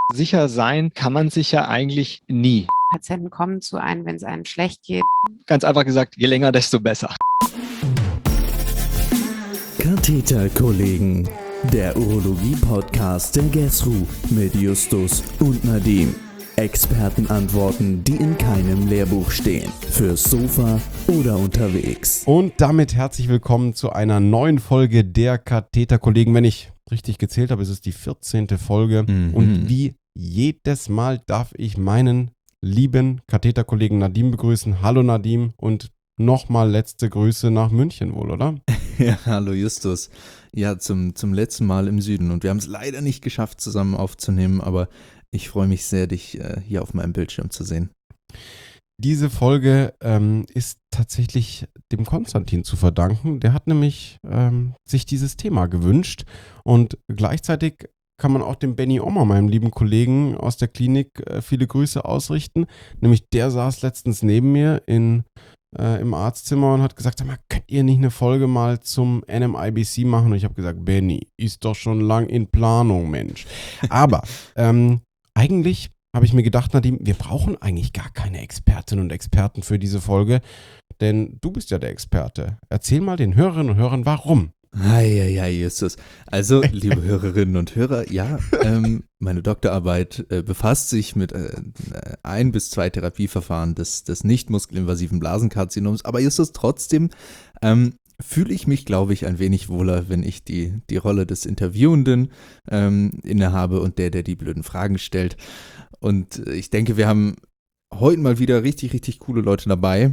Sicher sein kann man sich ja eigentlich nie. Patienten kommen zu einem, wenn es einem schlecht geht. Ganz einfach gesagt, je länger, desto besser. Katheterkollegen, der Urologie-Podcast der GESRU mit Justus und Nadim. Expertenantworten, die in keinem Lehrbuch stehen. Fürs Sofa oder unterwegs. Und damit herzlich willkommen zu einer neuen Folge der Katheterkollegen. Wenn ich richtig gezählt habe, ist es die 14. Folge. Und wie jedes Mal darf ich meinen lieben Katheterkollegen Nadim begrüßen. Hallo Nadim und nochmal letzte Grüße nach München wohl, oder? Ja, hallo Justus. Ja, zum letzten Mal im Süden. Und wir haben es leider nicht geschafft, zusammen aufzunehmen, aber ich freue mich sehr, dich hier auf meinem Bildschirm zu sehen. Diese Folge ist tatsächlich dem Konstantin zu verdanken. Der hat nämlich sich dieses Thema gewünscht und gleichzeitig kann man auch dem Benny Ommer, meinem lieben Kollegen aus der Klinik, viele Grüße ausrichten. Nämlich der saß letztens neben mir im Arztzimmer und hat gesagt, sag mal, könnt ihr nicht eine Folge mal zum NMIBC machen? Und ich habe gesagt, Benny, ist doch schon lang in Planung, Mensch. Aber eigentlich habe ich mir gedacht, Nadim, wir brauchen eigentlich gar keine Expertinnen und Experten für diese Folge, denn du bist ja der Experte. Erzähl mal den Hörerinnen und Hörern, warum. Ja, Justus. Also, liebe Hörerinnen und Hörer, ja, meine Doktorarbeit befasst sich mit 1 bis 2 Therapieverfahren des nicht muskelinvasiven Blasenkarzinoms. Aber Justus, trotzdem fühle ich mich, glaube ich, ein wenig wohler, wenn ich die Rolle des Interviewenden innehabe und der die blöden Fragen stellt. Und ich denke, wir haben heute mal wieder richtig, richtig coole Leute dabei.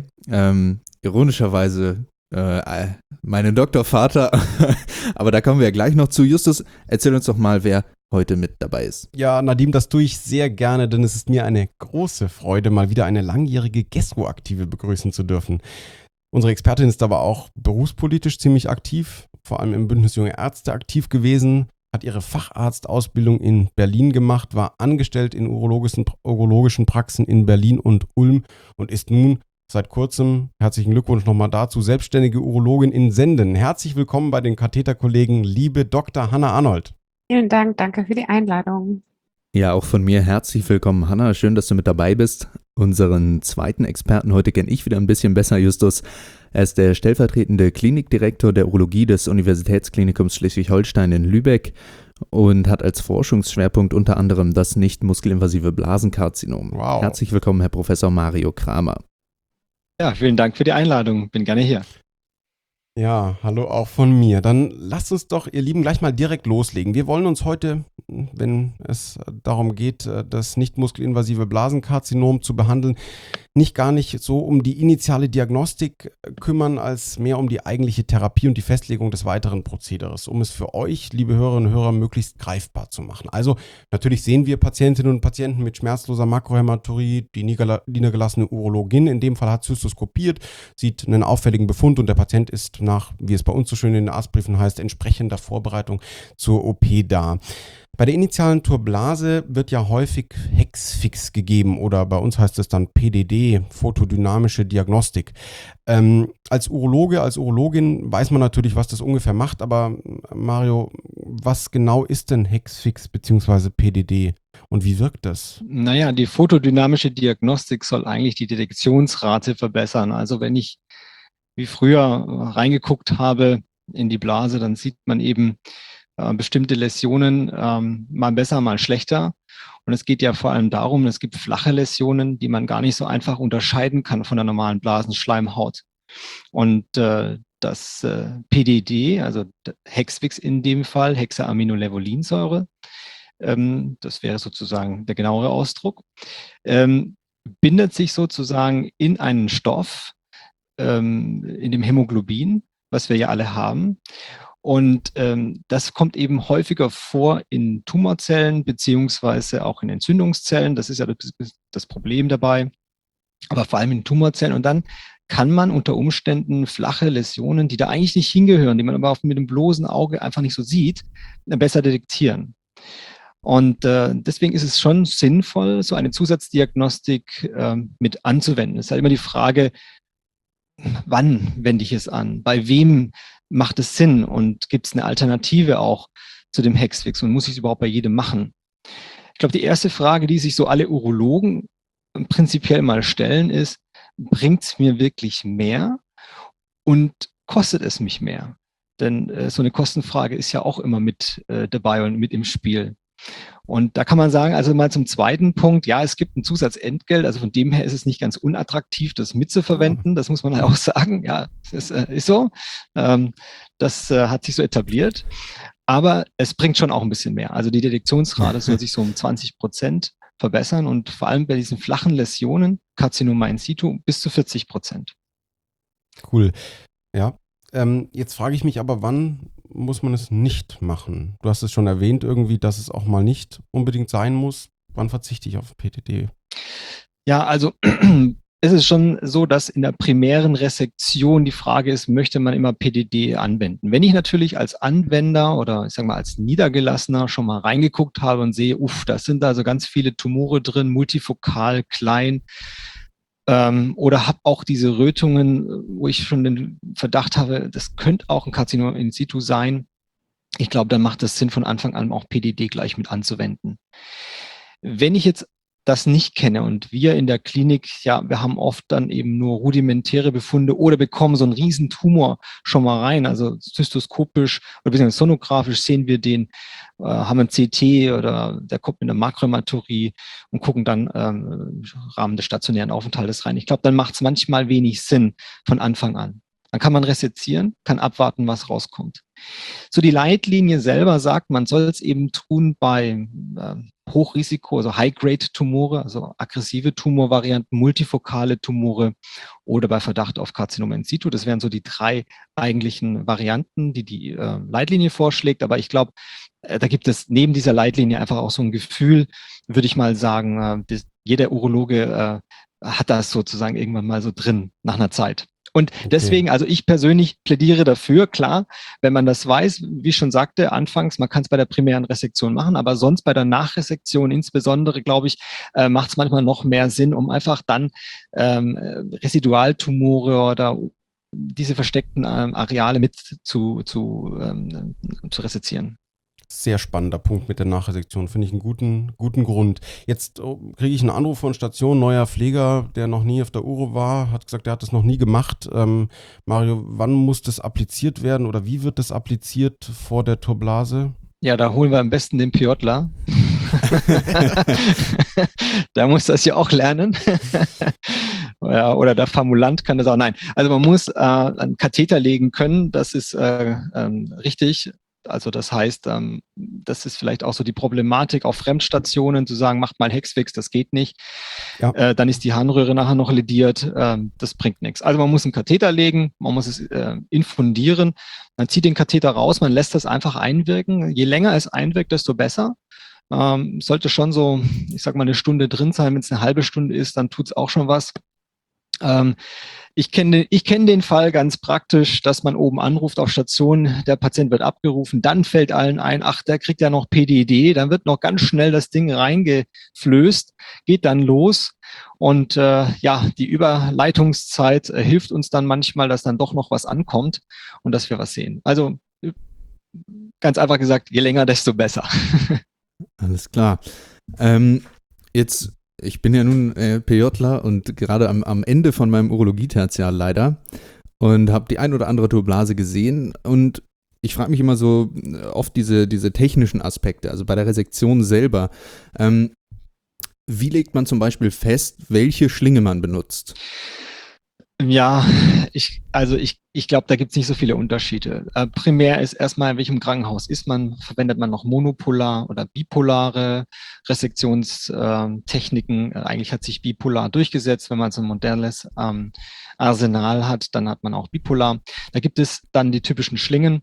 Ironischerweise meinen Doktorvater, aber da kommen wir ja gleich noch zu. Justus, erzähl uns doch mal, wer heute mit dabei ist. Ja, Nadim, das tue ich sehr gerne, denn es ist mir eine große Freude, mal wieder eine langjährige GESRU-Aktive begrüßen zu dürfen. Unsere Expertin ist aber auch berufspolitisch ziemlich aktiv, vor allem im Bündnis Junge Ärzte aktiv gewesen, hat ihre Facharztausbildung in Berlin gemacht, war angestellt in urologischen Praxen in Berlin und Ulm und ist nun seit kurzem, herzlichen Glückwunsch nochmal dazu, selbstständige Urologin in Senden. Herzlich willkommen bei den Katheterkollegen, liebe Dr. Hanna Arnold. Vielen Dank, danke für die Einladung. Ja, auch von mir herzlich willkommen, Hanna. Schön, dass du mit dabei bist. Unseren zweiten Experten heute kenne ich wieder ein bisschen besser, Justus. Er ist der stellvertretende Klinikdirektor der Urologie des Universitätsklinikums Schleswig-Holstein in Lübeck und hat als Forschungsschwerpunkt unter anderem das nicht muskelinvasive Blasenkarzinom. Wow. Herzlich willkommen, Herr Professor Mario Kramer. Ja, vielen Dank für die Einladung. Bin gerne hier. Ja, hallo auch von mir. Dann lasst uns doch, ihr Lieben, gleich mal direkt loslegen. Wir wollen uns heute, wenn es darum geht, das nicht muskelinvasive Blasenkarzinom zu behandeln, gar nicht so um die initiale Diagnostik kümmern, als mehr um die eigentliche Therapie und die Festlegung des weiteren Prozederes, um es für euch, liebe Hörerinnen und Hörer, möglichst greifbar zu machen. Also natürlich sehen wir Patientinnen und Patienten mit schmerzloser Makrohämaturie, die niedergelassene Urologin in dem Fall hat zystoskopiert, sieht einen auffälligen Befund und der Patient ist nach, wie es bei uns so schön in den Arztbriefen heißt, entsprechender Vorbereitung zur OP da. Bei der initialen Turblase wird ja häufig Hexfix gegeben oder bei uns heißt es dann PDD, photodynamische Diagnostik. Als Urologe, als Urologin weiß man natürlich, was das ungefähr macht, aber Mario, was genau ist denn Hexfix bzw. PDD und wie wirkt das? Naja, die photodynamische Diagnostik soll eigentlich die Detektionsrate verbessern. Also wenn ich wie früher reingeguckt habe in die Blase, dann sieht man eben bestimmte Läsionen mal besser, mal schlechter. Und es geht ja vor allem darum, es gibt flache Läsionen, die man gar nicht so einfach unterscheiden kann von der normalen Blasenschleimhaut. Und das PDD, also Hexfix in dem Fall, Hexaaminolevulinsäure, das wäre sozusagen der genauere Ausdruck, bindet sich sozusagen in einen Stoff, in dem Hämoglobin, was wir ja alle haben. Und das kommt eben häufiger vor in Tumorzellen beziehungsweise auch in Entzündungszellen. Das ist ja das Problem dabei, aber vor allem in Tumorzellen. Und dann kann man unter Umständen flache Läsionen, die da eigentlich nicht hingehören, die man aber mit dem bloßen Auge einfach nicht so sieht, besser detektieren. Und deswegen ist es schon sinnvoll, so eine Zusatzdiagnostik mit anzuwenden. Es ist halt immer die Frage, wann wende ich es an? Bei wem macht es Sinn? Und gibt es eine Alternative auch zu dem Hexfix? Und muss ich es überhaupt bei jedem machen? Ich glaube, die erste Frage, die sich so alle Urologen prinzipiell mal stellen, ist, bringt es mir wirklich mehr und kostet es mich mehr? Denn so eine Kostenfrage ist ja auch immer mit dabei und mit im Spiel. Und da kann man sagen, also mal zum zweiten Punkt, ja, es gibt ein Zusatzentgelt, also von dem her ist es nicht ganz unattraktiv, das mitzuverwenden, das muss man halt auch sagen, ja, das ist so, das hat sich so etabliert, aber es bringt schon auch ein bisschen mehr. Also die Detektionsrate soll sich so um 20% verbessern und vor allem bei diesen flachen Läsionen, Karzinoma in situ, bis zu 40%. Cool. Ja. Jetzt frage ich mich aber, wann muss man es nicht machen? Du hast es schon erwähnt irgendwie, dass es auch mal nicht unbedingt sein muss. Wann verzichte ich auf PTD? Ja, also es ist schon so, dass in der primären Resektion die Frage ist, möchte man immer PDD anwenden? Wenn ich natürlich als Anwender oder ich sage mal als Niedergelassener schon mal reingeguckt habe und sehe, da sind also ganz viele Tumore drin, multifokal, klein, oder habe auch diese Rötungen, wo ich schon den Verdacht habe, das könnte auch ein Karzinom in situ sein. Ich glaube, dann macht es Sinn, von Anfang an auch PDD gleich mit anzuwenden. Wenn ich jetzt das nicht kenne und wir in der Klinik, ja, wir haben oft dann eben nur rudimentäre Befunde oder bekommen so einen riesen Tumor schon mal rein, also zystoskopisch oder beziehungsweise sonografisch sehen wir den, haben ein CT oder der kommt mit einer Makrohämaturie und gucken dann im Rahmen des stationären Aufenthaltes rein. Ich glaube, dann macht es manchmal wenig Sinn von Anfang an. Dann kann man resezieren, kann abwarten, was rauskommt. So die Leitlinie selber sagt, man soll es eben tun bei Hochrisiko, also High-Grade-Tumore, also aggressive Tumorvarianten, multifokale Tumore oder bei Verdacht auf Karzinom in situ. Das wären so die 3 eigentlichen Varianten, die Leitlinie vorschlägt. Aber ich glaube, da gibt es neben dieser Leitlinie einfach auch so ein Gefühl, würde ich mal sagen, jeder Urologe hat das sozusagen irgendwann mal so drin nach einer Zeit. Und deswegen, also ich persönlich plädiere dafür, klar, wenn man das weiß, wie ich schon sagte, anfangs, man kann es bei der primären Resektion machen, aber sonst bei der Nachresektion insbesondere, glaube ich, macht es manchmal noch mehr Sinn, um einfach dann Residualtumore oder diese versteckten Areale mit zu resezieren. Sehr spannender Punkt mit der Nachresektion, finde ich einen guten Grund. Jetzt kriege ich einen Anruf von Station, neuer Pfleger, der noch nie auf der Uro war, hat gesagt, er hat das noch nie gemacht. Mario, wann muss das appliziert werden oder wie wird das appliziert vor der Turblase? Ja, da holen wir am besten den PJler. Da muss das ja auch lernen. Ja, oder der Formulant kann das auch. Nein, also man muss einen Katheter legen können, das ist richtig. Also das heißt, das ist vielleicht auch so die Problematik auf Fremdstationen zu sagen, macht mal Hexfix, das geht nicht. Ja. Dann ist die Harnröhre nachher noch lediert, das bringt nichts. Also man muss einen Katheter legen, man muss es infundieren, man zieht den Katheter raus, man lässt das einfach einwirken. Je länger es einwirkt, desto besser. Sollte schon so, ich sag mal, eine Stunde drin sein. Wenn es eine halbe Stunde ist, dann tut es auch schon was. Ich kenne den Fall ganz praktisch, dass man oben anruft auf Station, der Patient wird abgerufen, dann fällt allen ein, ach, der kriegt ja noch PDD, dann wird noch ganz schnell das Ding reingeflößt, geht dann los und die Überleitungszeit hilft uns dann manchmal, dass dann doch noch was ankommt und dass wir was sehen. Also ganz einfach gesagt, je länger, desto besser. Alles klar. Ich bin ja nun PJler und gerade am Ende von meinem Urologie-Tertial leider und habe die ein oder andere Turblase gesehen und ich frage mich immer so oft diese technischen Aspekte, also bei der Resektion selber. Wie legt man zum Beispiel fest, welche Schlinge man benutzt? Ja, ich glaube, da gibt es nicht so viele Unterschiede. Primär ist erstmal, in welchem Krankenhaus ist man, verwendet man noch monopolar oder bipolare Resektionstechniken. Eigentlich hat sich bipolar durchgesetzt. Wenn man so ein modernes Arsenal hat, dann hat man auch bipolar. Da gibt es dann die typischen Schlingen.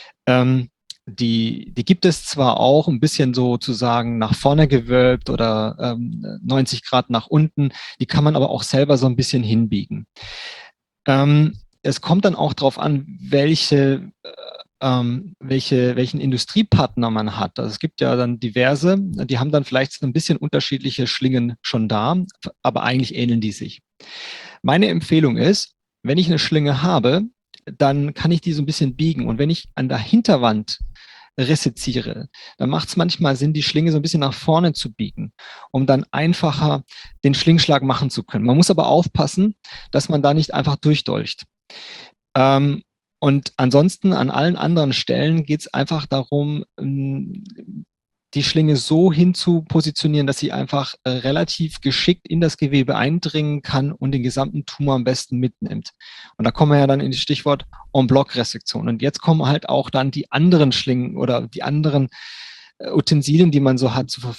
Die gibt es zwar auch ein bisschen sozusagen nach vorne gewölbt oder 90 Grad nach unten, die kann man aber auch selber so ein bisschen hinbiegen. Es kommt dann auch darauf an, welchen Industriepartner man hat. Also es gibt ja dann diverse, die haben dann vielleicht so ein bisschen unterschiedliche Schlingen schon da, aber eigentlich ähneln die sich. Meine Empfehlung ist, wenn ich eine Schlinge habe, dann kann ich die so ein bisschen biegen. Und wenn ich an der Hinterwand reseziere, dann macht es manchmal Sinn, die Schlinge so ein bisschen nach vorne zu biegen, um dann einfacher den Schlingschlag machen zu können. Man muss aber aufpassen, dass man da nicht einfach durchdolcht. Und ansonsten an allen anderen Stellen geht es einfach darum, die Schlinge so hin zu positionieren, dass sie einfach relativ geschickt in das Gewebe eindringen kann und den gesamten Tumor am besten mitnimmt. Und da kommen wir ja dann in das Stichwort En-Bloc-Resektion. Und jetzt kommen halt auch dann die anderen Schlingen oder die anderen Utensilien, die man so hat, die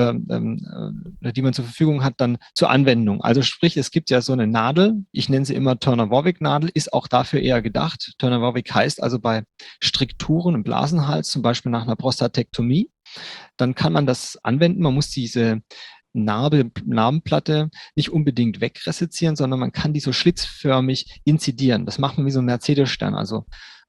man zur Verfügung hat, dann zur Anwendung. Also sprich, es gibt ja so eine Nadel, ich nenne sie immer Turner-Warwick-Nadel, ist auch dafür eher gedacht. Turner-Warwick heißt also bei Strikturen im Blasenhals, zum Beispiel nach einer Prostatektomie, dann kann man das anwenden. Man muss diese Narbenplatte nicht unbedingt wegresezieren, sondern man kann die so schlitzförmig inzidieren. Das macht man wie so ein Mercedes-Stern, also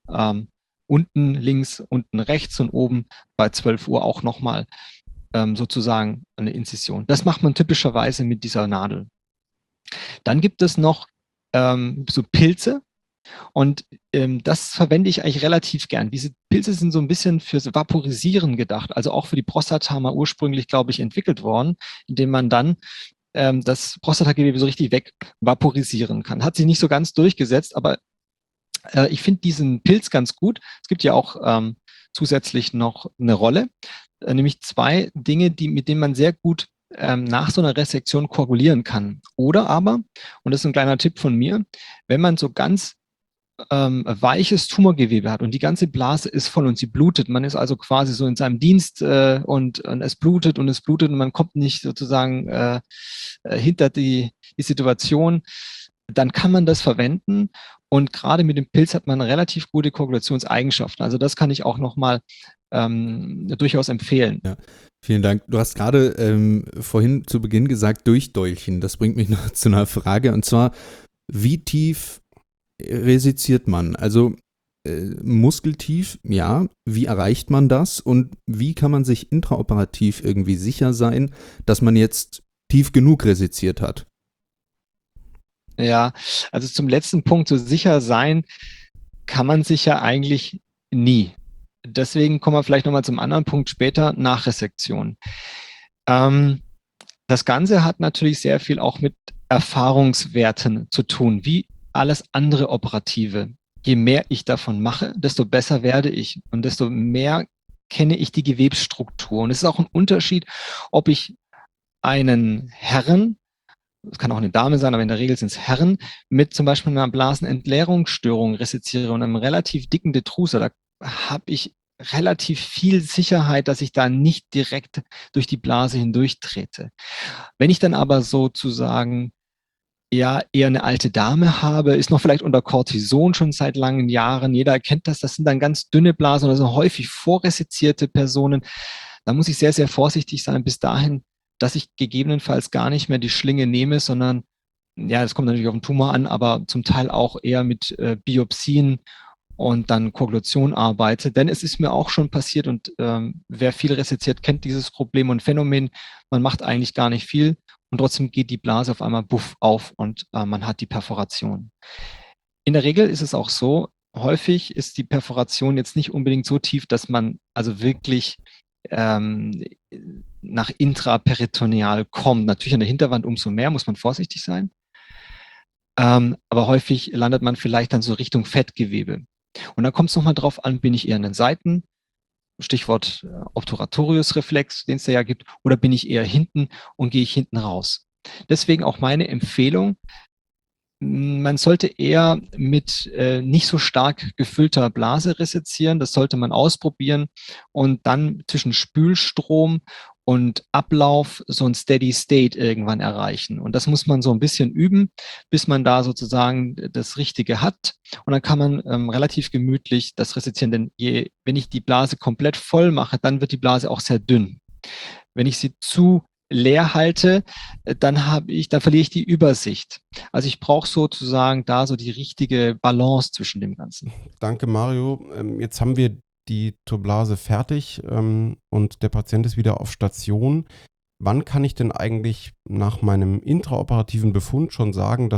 unten links, unten rechts und oben bei 12 Uhr auch nochmal sozusagen eine Inzision. Das macht man typischerweise mit dieser Nadel. Dann gibt es noch so Pilze und das verwende ich eigentlich relativ gern. Diese Pilze sind so ein bisschen fürs Vaporisieren gedacht, also auch für die Prostata mal ursprünglich, glaube ich, entwickelt worden, indem man dann das Prostatagewebe so richtig wegvaporisieren kann. Hat sich nicht so ganz durchgesetzt, aber ich finde diesen Pilz ganz gut. Es gibt ja auch zusätzlich noch eine Rolle, nämlich 2 Dinge, mit denen man sehr gut nach so einer Resektion koagulieren kann. Oder aber, und das ist ein kleiner Tipp von mir, wenn man so ganz weiches Tumorgewebe hat und die ganze Blase ist voll und sie blutet, man ist also quasi so in seinem Dienst und es blutet und es blutet und man kommt nicht sozusagen hinter die Situation, dann kann man das verwenden und gerade mit dem Pilz hat man relativ gute Koagulationseigenschaften. Also das kann ich auch nochmal durchaus empfehlen. Ja, vielen Dank. Du hast gerade vorhin zu Beginn gesagt, durchdolchen. Das bringt mich noch zu einer Frage und zwar, wie tief resiziert man? Also muskeltief, ja. Wie erreicht man das und wie kann man sich intraoperativ irgendwie sicher sein, dass man jetzt tief genug resiziert hat? Ja, also zum letzten Punkt, so sicher sein kann man sich ja eigentlich nie. Deswegen kommen wir vielleicht nochmal zum anderen Punkt später, Nachresektion. Das Ganze hat natürlich sehr viel auch mit Erfahrungswerten zu tun, wie alles andere Operative. Je mehr ich davon mache, desto besser werde ich und desto mehr kenne ich die Gewebsstruktur. Und es ist auch ein Unterschied, ob ich einen Herren, es kann auch eine Dame sein, aber in der Regel sind es Herren, mit zum Beispiel einer Blasenentleerungsstörung reseziere und einem relativ dicken Detrusor, da habe ich relativ viel Sicherheit, dass ich da nicht direkt durch die Blase hindurch trete. Wenn ich dann aber sozusagen eher eine alte Dame habe, ist noch vielleicht unter Cortison schon seit langen Jahren, jeder erkennt das, das sind dann ganz dünne Blasen oder so häufig vorresezierte Personen, da muss ich sehr, sehr vorsichtig sein bis dahin, dass ich gegebenenfalls gar nicht mehr die Schlinge nehme, sondern, ja, das kommt natürlich auf den Tumor an, aber zum Teil auch eher mit Biopsien und dann Koagulation arbeite. Denn es ist mir auch schon passiert und wer viel reseziert, kennt dieses Problem und Phänomen. Man macht eigentlich gar nicht viel und trotzdem geht die Blase auf einmal buff auf und man hat die Perforation. In der Regel ist es auch so, häufig ist die Perforation jetzt nicht unbedingt so tief, dass man also wirklich nach intraperitoneal kommt. Natürlich an der Hinterwand umso mehr, muss man vorsichtig sein. Aber häufig landet man vielleicht dann so Richtung Fettgewebe. Und dann kommt es nochmal drauf an, bin ich eher an den Seiten, Stichwort Obturatorius-Reflex, den es da ja gibt, oder bin ich eher hinten und gehe ich hinten raus. Deswegen auch meine Empfehlung, man sollte eher mit nicht so stark gefüllter Blase resezieren. Das sollte man ausprobieren und dann zwischen Spülstrom und Ablauf so ein Steady State irgendwann erreichen. Und das muss man so ein bisschen üben, bis man da sozusagen das Richtige hat. Und dann kann man relativ gemütlich das resezieren. Denn wenn ich die Blase komplett voll mache, dann wird die Blase auch sehr dünn. Wenn ich sie zu leer halte, dann verliere ich die Übersicht. Also ich brauche sozusagen da so die richtige Balance zwischen dem Ganzen. Danke, Mario. Jetzt haben wir die Turblase fertig und der Patient ist wieder auf Station. Wann kann ich denn eigentlich nach meinem intraoperativen Befund schon sagen, dass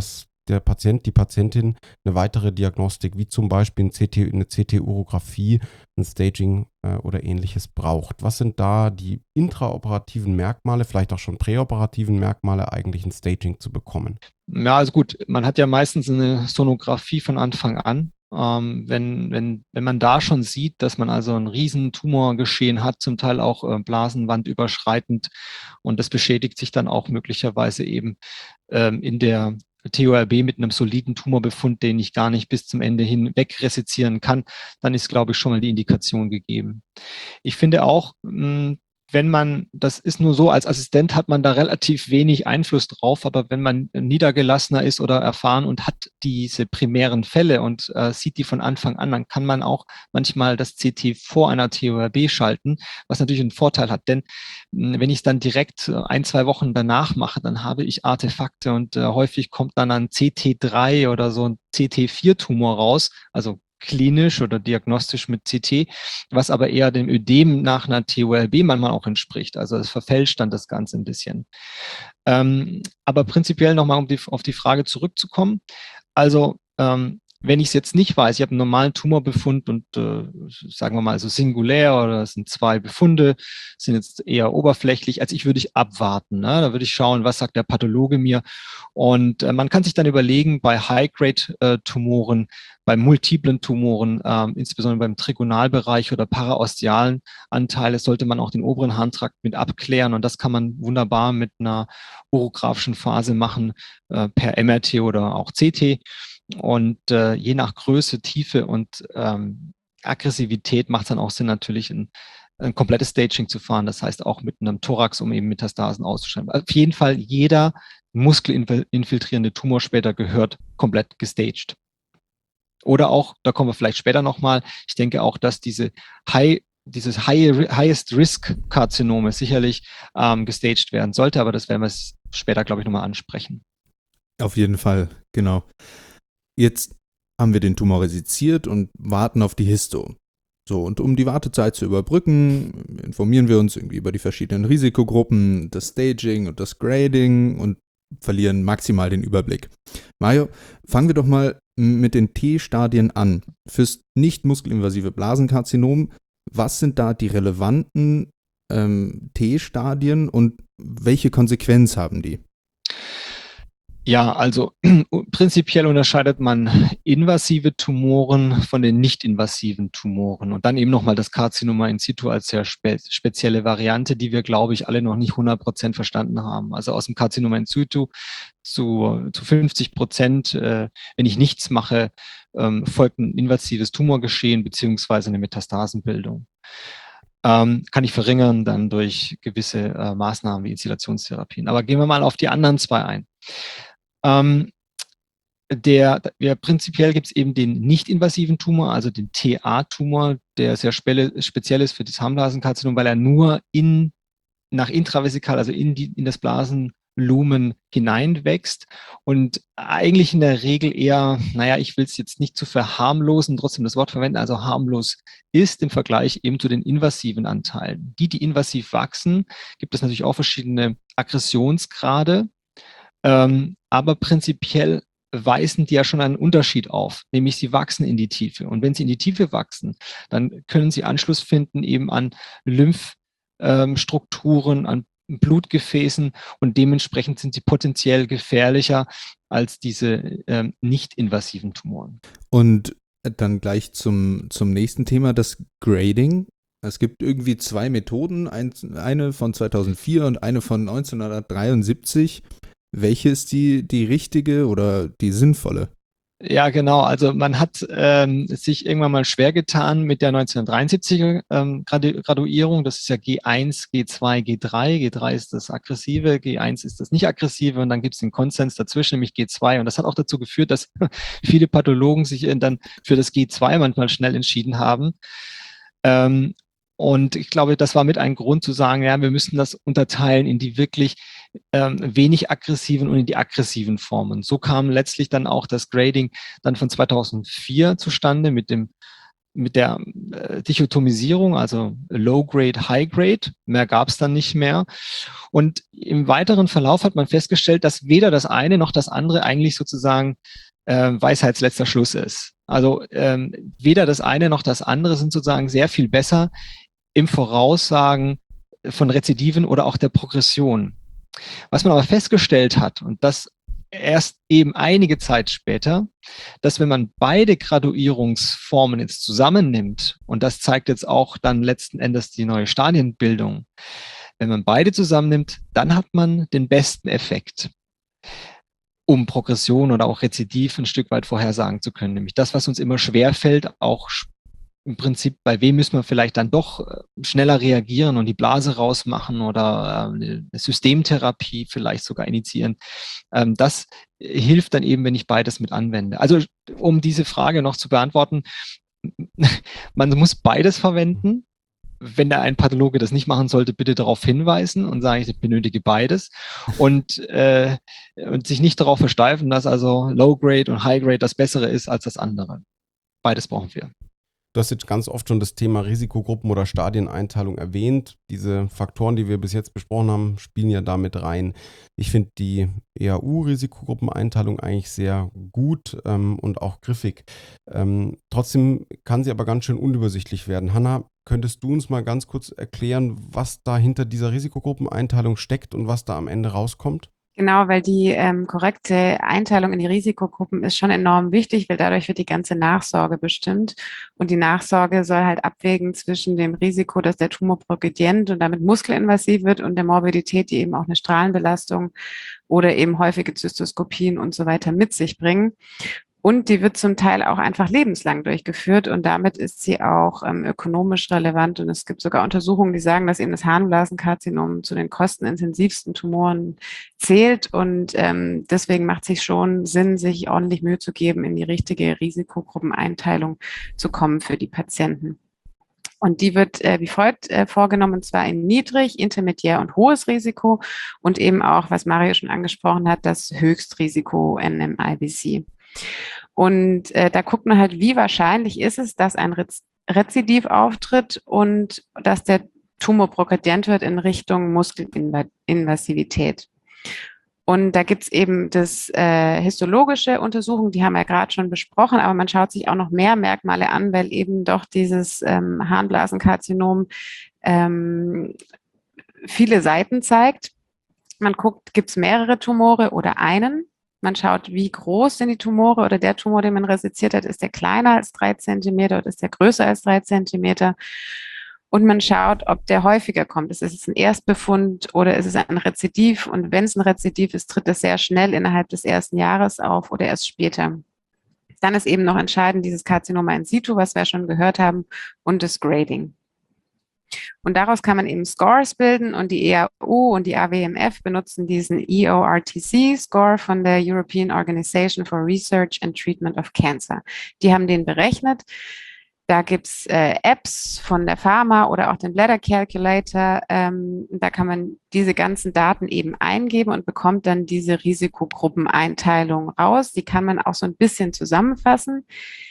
der Patient, die Patientin eine weitere Diagnostik, wie zum Beispiel eine CT-Urographie, ein Staging oder ähnliches braucht. Was sind da die intraoperativen Merkmale, vielleicht auch schon präoperativen Merkmale, eigentlich ein Staging zu bekommen? Ja, also gut, man hat ja meistens eine Sonographie von Anfang an. Wenn man da schon sieht, dass man also ein riesen Tumorgeschehen hat, zum Teil auch blasenwandüberschreitend, und das beschädigt sich dann auch möglicherweise eben in der TURB mit einem soliden Tumorbefund, den ich gar nicht bis zum Ende hin wegresizieren kann, dann ist, glaube ich, schon mal die Indikation gegeben. Ich finde auch, wenn man, das ist nur so, als Assistent hat man da relativ wenig Einfluss drauf, aber wenn man niedergelassener ist oder erfahren und hat diese primären Fälle und sieht die von Anfang an, dann kann man auch manchmal das CT vor einer TURB schalten, was natürlich einen Vorteil hat, denn wenn ich es dann direkt 1-2 Wochen danach mache, dann habe ich Artefakte und häufig kommt dann ein CT3 oder so ein CT4-Tumor raus, also klinisch oder diagnostisch mit CT, was aber eher dem Ödem nach einer TURB manchmal auch entspricht. Also es verfälscht dann das Ganze ein bisschen. Aber prinzipiell nochmal, auf die Frage zurückzukommen. Also wenn ich es jetzt nicht weiß, ich habe einen normalen Tumorbefund und sagen wir mal so singulär oder es sind 2 Befunde, sind jetzt eher oberflächlich, als würde ich abwarten. Ne? Da würde ich schauen, was sagt der Pathologe mir. Und man kann sich dann überlegen, bei High-Grade-Tumoren, bei multiplen Tumoren, insbesondere beim Trigonalbereich oder paraostealen Anteile, sollte man auch den oberen Harntrakt mit abklären. Und das kann man wunderbar mit einer orographischen Phase machen, per MRT oder auch CT. Und je nach Größe, Tiefe und Aggressivität macht es dann auch Sinn, natürlich ein komplettes Staging zu fahren. Das heißt auch mit einem Thorax, um eben Metastasen auszuschreiben. Auf jeden Fall jeder muskelinfiltrierende Tumor später gehört komplett gestaged. Oder auch, da kommen wir vielleicht später nochmal, ich denke auch, dass dieses Highest-Risk-Karzinome sicherlich gestaged werden sollte, aber das werden wir später, glaube ich, nochmal ansprechen. Auf jeden Fall, genau. Jetzt haben wir den Tumor resiziert und warten auf die Histo. So, und um die Wartezeit zu überbrücken, informieren wir uns irgendwie über die verschiedenen Risikogruppen, das Staging und das Grading und verlieren maximal den Überblick. Mario, fangen wir doch mal mit den T-Stadien an. Fürs nicht muskelinvasive Blasenkarzinom, was sind da die relevanten T-Stadien und welche Konsequenz haben die? Ja, also prinzipiell unterscheidet man invasive Tumoren von den nicht-invasiven Tumoren und dann eben nochmal das Karzinoma in situ als sehr spezielle Variante, die wir, glaube ich, alle noch nicht 100% verstanden haben. Also aus dem Karzinoma in situ zu 50%, wenn ich nichts mache, folgt ein invasives Tumorgeschehen beziehungsweise eine Metastasenbildung. Kann ich verringern dann durch gewisse Maßnahmen wie Installationstherapien. Aber gehen wir mal auf die anderen 2 ein. Prinzipiell gibt es eben den nicht-invasiven Tumor, also den TA-Tumor, der sehr speziell ist für das Harnblasenkarzinom, weil er nur nach intravesikal, also in das Blasenlumen hineinwächst und eigentlich in der Regel eher, ich will es jetzt nicht zu verharmlosen, trotzdem das Wort verwenden, also harmlos ist im Vergleich eben zu den invasiven Anteilen. Die invasiv wachsen, gibt es natürlich auch verschiedene Aggressionsgrade. Aber prinzipiell weisen die ja schon einen Unterschied auf, nämlich sie wachsen in die Tiefe. Und wenn sie in die Tiefe wachsen, dann können sie Anschluss finden eben an Lymphstrukturen, an Blutgefäßen und dementsprechend sind sie potenziell gefährlicher als diese nicht-invasiven Tumoren. Und dann gleich zum nächsten Thema, das Grading. Es gibt irgendwie 2 Methoden, eine von 2004 und eine von 1973. Welche ist die richtige oder die sinnvolle? Ja, genau. Also man hat sich irgendwann mal schwer getan mit der 1973er Graduierung. Das ist ja G1, G2, G3. G3 ist das Aggressive, G1 ist das Nicht-Aggressive und dann gibt es den Konsens dazwischen, nämlich G2. Und das hat auch dazu geführt, dass viele Pathologen sich dann für das G2 manchmal schnell entschieden haben. Und ich glaube, das war mit ein Grund zu sagen, ja, wir müssen das unterteilen in die wirklich wenig aggressiven und in die aggressiven Formen. So kam letztlich dann auch das Grading dann von 2004 zustande mit dem mit der Dichotomisierung, also Low-Grade, High-Grade. Mehr gab es dann nicht mehr. Und im weiteren Verlauf hat man festgestellt, dass weder das eine noch das andere eigentlich sozusagen Weisheitsletzter Schluss ist. Also weder das eine noch das andere sind sozusagen sehr viel besser im Voraussagen von Rezidiven oder auch der Progression. Was man aber festgestellt hat, und das erst eben einige Zeit später, dass wenn man beide Graduierungsformen jetzt zusammennimmt, und das zeigt jetzt auch dann letzten Endes die neue Stadienbildung, wenn man beide zusammennimmt, dann hat man den besten Effekt, um Progression oder auch Rezidiv ein Stück weit vorhersagen zu können. Nämlich das, was uns immer schwerfällt, auch im Prinzip, bei wem müssen wir vielleicht dann doch schneller reagieren und die Blase rausmachen oder eine Systemtherapie vielleicht sogar initiieren. Das hilft dann eben, wenn ich beides mit anwende. Also um diese Frage noch zu beantworten, man muss beides verwenden. Wenn da ein Pathologe das nicht machen sollte, bitte darauf hinweisen und sagen, ich benötige beides und sich nicht darauf versteifen, dass also Low-Grade und High-Grade das Bessere ist als das andere. Beides brauchen wir. Du hast jetzt ganz oft schon das Thema Risikogruppen oder Stadieneinteilung erwähnt. Diese Faktoren, die wir bis jetzt besprochen haben, spielen ja damit rein. Ich finde die EAU-Risikogruppeneinteilung eigentlich sehr gut und auch griffig. Trotzdem kann sie aber ganz schön unübersichtlich werden. Hanna, könntest du uns mal ganz kurz erklären, was da hinter dieser Risikogruppeneinteilung steckt und was da am Ende rauskommt? Genau, weil die korrekte Einteilung in die Risikogruppen ist schon enorm wichtig, weil dadurch wird die ganze Nachsorge bestimmt. Und die Nachsorge soll halt abwägen zwischen dem Risiko, dass der Tumor progredient und damit muskelinvasiv wird und der Morbidität, die eben auch eine Strahlenbelastung oder eben häufige Zystoskopien und so weiter mit sich bringen. Und die wird zum Teil auch einfach lebenslang durchgeführt und damit ist sie auch ökonomisch relevant. Und es gibt sogar Untersuchungen, die sagen, dass eben das Harnblasenkarzinom zu den kostenintensivsten Tumoren zählt. Und deswegen macht es sich schon Sinn, sich ordentlich Mühe zu geben, in die richtige Risikogruppeneinteilung zu kommen für die Patienten. Und die wird wie folgt vorgenommen, und zwar in niedrig, intermediär und hohes Risiko und eben auch, was Mario schon angesprochen hat, das Höchstrisiko NMIBC. Und da guckt man halt, wie wahrscheinlich ist es, dass ein Rezidiv auftritt und dass der Tumor progredient wird in Richtung Muskelinvasivität. Und da gibt's eben das histologische Untersuchung, die haben wir gerade schon besprochen, aber man schaut sich auch noch mehr Merkmale an, weil eben doch dieses Harnblasenkarzinom viele Seiten zeigt. Man guckt, gibt's mehrere Tumore oder einen? Man schaut, wie groß sind die Tumore oder der Tumor, den man resiziert hat, ist der kleiner als 3 Zentimeter oder ist der größer als 3 Zentimeter? Und man schaut, ob der häufiger kommt. Ist es ein Erstbefund oder ist es ein Rezidiv? Und wenn es ein Rezidiv ist, tritt es sehr schnell innerhalb des ersten Jahres auf oder erst später. Dann ist eben noch entscheidend dieses Karzinoma in situ, was wir schon gehört haben, und das Grading. Und daraus kann man eben Scores bilden und die EAU und die AWMF benutzen diesen EORTC-Score von der European Organization for Research and Treatment of Cancer. Die haben den berechnet. Da gibt's Apps von der Pharma oder auch den Bladder Calculator. Da kann man diese ganzen Daten eben eingeben und bekommt dann diese Risikogruppeneinteilung raus. Die kann man auch so ein bisschen zusammenfassen.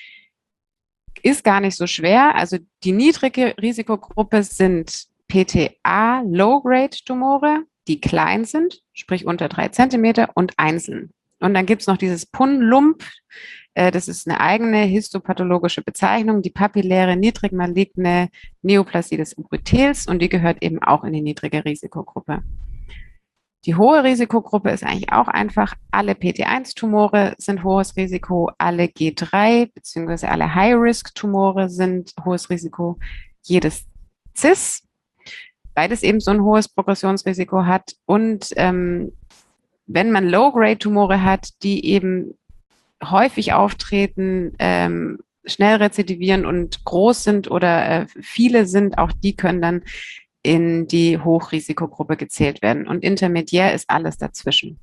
Ist gar nicht so schwer. Also die niedrige Risikogruppe sind PTA Low-Grade-Tumore, die klein sind, sprich unter 3 Zentimeter und einzeln. Und dann gibt's noch dieses PUN-Lump. Das ist eine eigene histopathologische Bezeichnung, die papilläre niedrigmaligne Neoplasie des Uretels, und die gehört eben auch in die niedrige Risikogruppe. Die hohe Risikogruppe ist eigentlich auch einfach, alle PT1-Tumore sind hohes Risiko, alle G3 bzw. alle High-Risk-Tumore sind hohes Risiko, jedes CIS, beides eben so ein hohes Progressionsrisiko hat. Und wenn man Low-Grade-Tumore hat, die eben häufig auftreten, schnell rezidivieren und groß sind oder viele sind, auch die können dann in die Hochrisikogruppe gezählt werden. Und intermediär ist alles dazwischen.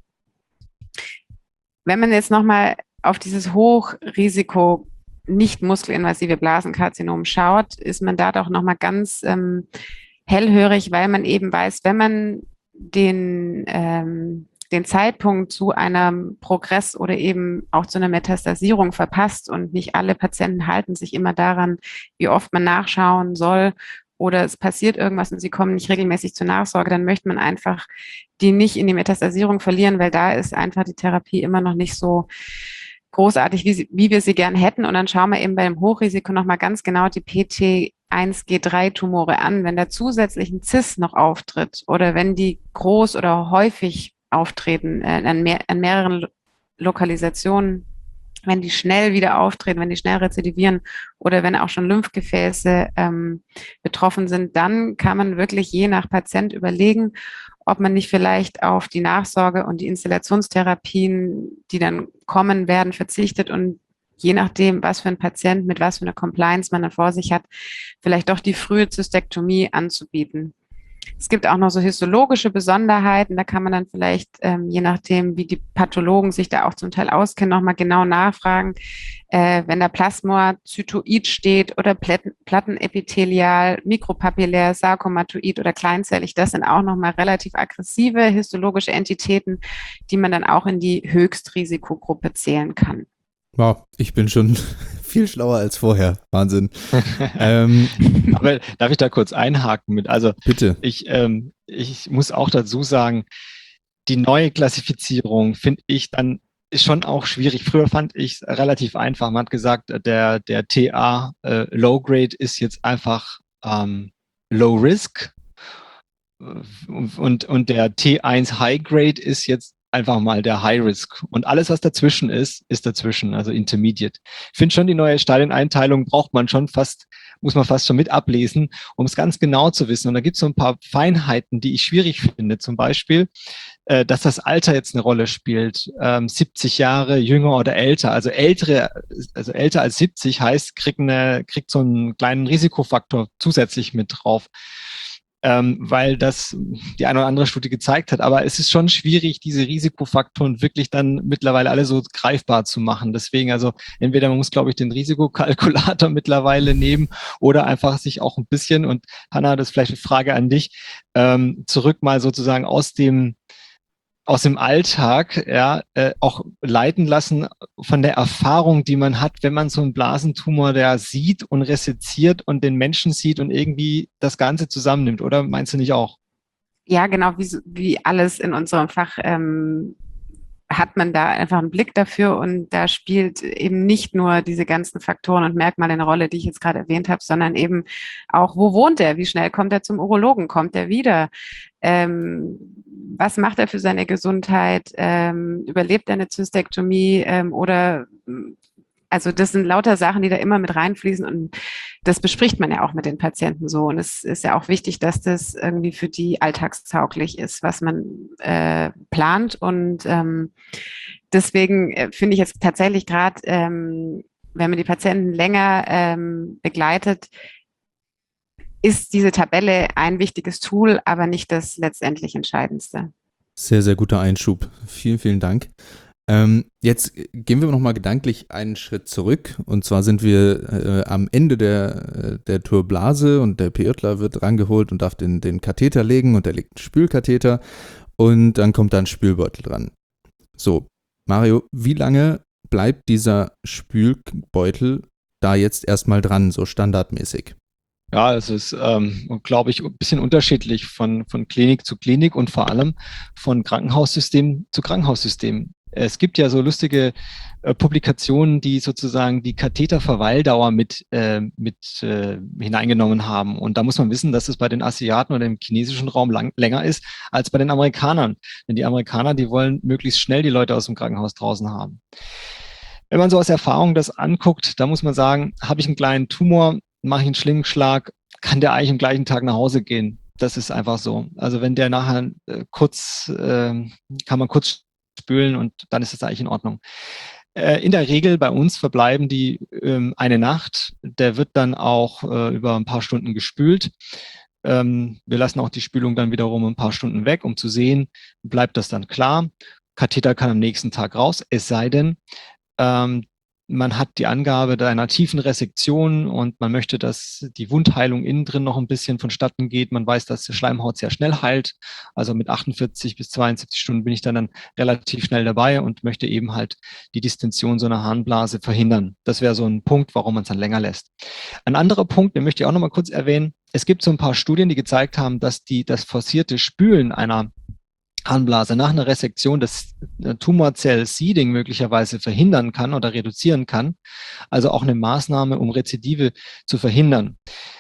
Wenn man jetzt nochmal auf dieses Hochrisiko nicht muskelinvasive Blasenkarzinom schaut, ist man da doch nochmal ganz hellhörig, weil man eben weiß, wenn man den den Zeitpunkt zu einem Progress oder eben auch zu einer Metastasierung verpasst und nicht alle Patienten halten sich immer daran, wie oft man nachschauen soll oder es passiert irgendwas und sie kommen nicht regelmäßig zur Nachsorge, dann möchte man einfach die nicht in die Metastasierung verlieren, weil da ist einfach die Therapie immer noch nicht so großartig, wie wir sie gern hätten. Und dann schauen wir eben bei dem Hochrisiko nochmal ganz genau die PT1G3-Tumore an. Wenn da zusätzlich ein CIS noch auftritt oder wenn die groß oder häufig auftreten, an mehreren Lokalisationen, wenn die schnell wieder auftreten, wenn die schnell rezidivieren oder wenn auch schon Lymphgefäße betroffen sind, dann kann man wirklich je nach Patient überlegen, ob man nicht vielleicht auf die Nachsorge und die Installationstherapien, die dann kommen werden, verzichtet und je nachdem, was für ein Patient mit was für einer Compliance man dann vor sich hat, vielleicht doch die frühe Zystektomie anzubieten. Es gibt auch noch so histologische Besonderheiten, da kann man dann vielleicht, je nachdem, wie die Pathologen sich da auch zum Teil auskennen, nochmal genau nachfragen, wenn da Plasmazytoid steht oder Plattenepithelial, Mikropapillär, Sarkomatoid oder kleinzellig, das sind auch nochmal relativ aggressive histologische Entitäten, die man dann auch in die Höchstrisikogruppe zählen kann. Wow, ich bin schon viel schlauer als vorher. Wahnsinn. Aber darf ich da kurz einhaken mit? Also Bitte. Ich muss auch dazu sagen, die neue Klassifizierung finde ich dann ist schon auch schwierig. Früher fand ich es relativ einfach. Man hat gesagt, der TA Low Grade ist jetzt einfach Low Risk und der T1 High Grade ist jetzt einfach mal der High Risk. Und alles, was dazwischen ist, ist dazwischen, also Intermediate. Ich finde schon, die neue Stadieneinteilung muss man fast schon mit ablesen, um es ganz genau zu wissen. Und da gibt es so ein paar Feinheiten, die ich schwierig finde. Zum Beispiel, dass das Alter jetzt eine Rolle spielt. 70 Jahre, jünger oder älter. Also älter als 70 heißt, kriegt so einen kleinen Risikofaktor zusätzlich mit drauf. Weil das die eine oder andere Studie gezeigt hat. Aber es ist schon schwierig, diese Risikofaktoren wirklich dann mittlerweile alle so greifbar zu machen. Deswegen, also entweder man muss, glaube ich, den Risikokalkulator mittlerweile nehmen oder einfach sich auch ein bisschen, und Hanna, das ist vielleicht eine Frage an dich, zurück mal sozusagen aus dem Alltag, ja, auch leiten lassen von der Erfahrung, die man hat, wenn man so einen Blasentumor der sieht und reseziert und den Menschen sieht und irgendwie das Ganze zusammennimmt, oder meinst du nicht auch? Ja, genau, wie alles in unserem Fach hat man da einfach einen Blick dafür und da spielt eben nicht nur diese ganzen Faktoren und Merkmale eine Rolle, die ich jetzt gerade erwähnt habe, sondern eben auch, wo wohnt er, wie schnell kommt er zum Urologen, kommt er wieder, was macht er für seine Gesundheit, überlebt er eine Zystektomie oder also das sind lauter Sachen, die da immer mit reinfließen und das bespricht man ja auch mit den Patienten so. Und es ist ja auch wichtig, dass das irgendwie für die alltagstauglich ist, was man plant. Und deswegen finde ich jetzt tatsächlich gerade, wenn man die Patienten länger begleitet, ist diese Tabelle ein wichtiges Tool, aber nicht das letztendlich Entscheidendste. Sehr, sehr guter Einschub. Vielen, vielen Dank. Jetzt gehen wir nochmal gedanklich einen Schritt zurück. Und zwar sind wir am Ende der Turblase und der P-Irtler wird rangeholt und darf den Katheter legen und er legt einen Spülkatheter und dann kommt da ein Spülbeutel dran. So, Mario, wie lange bleibt dieser Spülbeutel da jetzt erstmal dran, so standardmäßig? Ja, es ist, glaube ich, ein bisschen unterschiedlich von Klinik zu Klinik und vor allem von Krankenhaussystem zu Krankenhaussystem. Es gibt ja so lustige Publikationen, die sozusagen die Katheterverweildauer mit hineingenommen haben. Und da muss man wissen, dass es bei den Asiaten oder im chinesischen Raum länger ist als bei den Amerikanern. Denn die Amerikaner, die wollen möglichst schnell die Leute aus dem Krankenhaus draußen haben. Wenn man so aus Erfahrung das anguckt, da muss man sagen, habe ich einen kleinen Tumor, mache ich einen Schlingenschlag, kann der eigentlich am gleichen Tag nach Hause gehen. Das ist einfach so. Also wenn der nachher kann man kurz spülen und dann ist das eigentlich in Ordnung. In der Regel bei uns verbleiben die eine Nacht. Der wird dann auch über ein paar Stunden gespült. Wir lassen auch die Spülung dann wiederum ein paar Stunden weg, um zu sehen, bleibt das dann klar. Katheter kann am nächsten Tag raus, es sei denn, man hat die Angabe einer tiefen Resektion und man möchte, dass die Wundheilung innen drin noch ein bisschen vonstatten geht. Man weiß, dass die Schleimhaut sehr schnell heilt. Also mit 48 bis 72 Stunden bin ich dann relativ schnell dabei und möchte eben halt die Distension so einer Harnblase verhindern. Das wäre so ein Punkt, warum man es dann länger lässt. Ein anderer Punkt, den möchte ich auch noch mal kurz erwähnen. Es gibt so ein paar Studien, die gezeigt haben, dass das forcierte Spülen einer Harnblase nach einer Resektion das Tumorzell-Seeding möglicherweise verhindern kann oder reduzieren kann. Also auch eine Maßnahme, um Rezidive zu verhindern.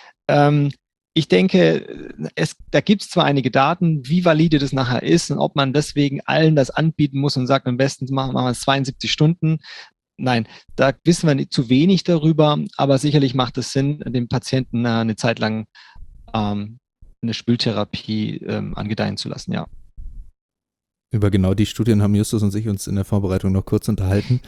Ich denke, da gibt es zwar einige Daten, wie valide das nachher ist und ob man deswegen allen das anbieten muss und sagt, am besten machen wir es 72 Stunden. Nein, da wissen wir nicht, zu wenig darüber, aber sicherlich macht es Sinn, dem Patienten eine Zeit lang eine Spültherapie angedeihen zu lassen, ja. Über genau die Studien haben Justus und ich uns in der Vorbereitung noch kurz unterhalten.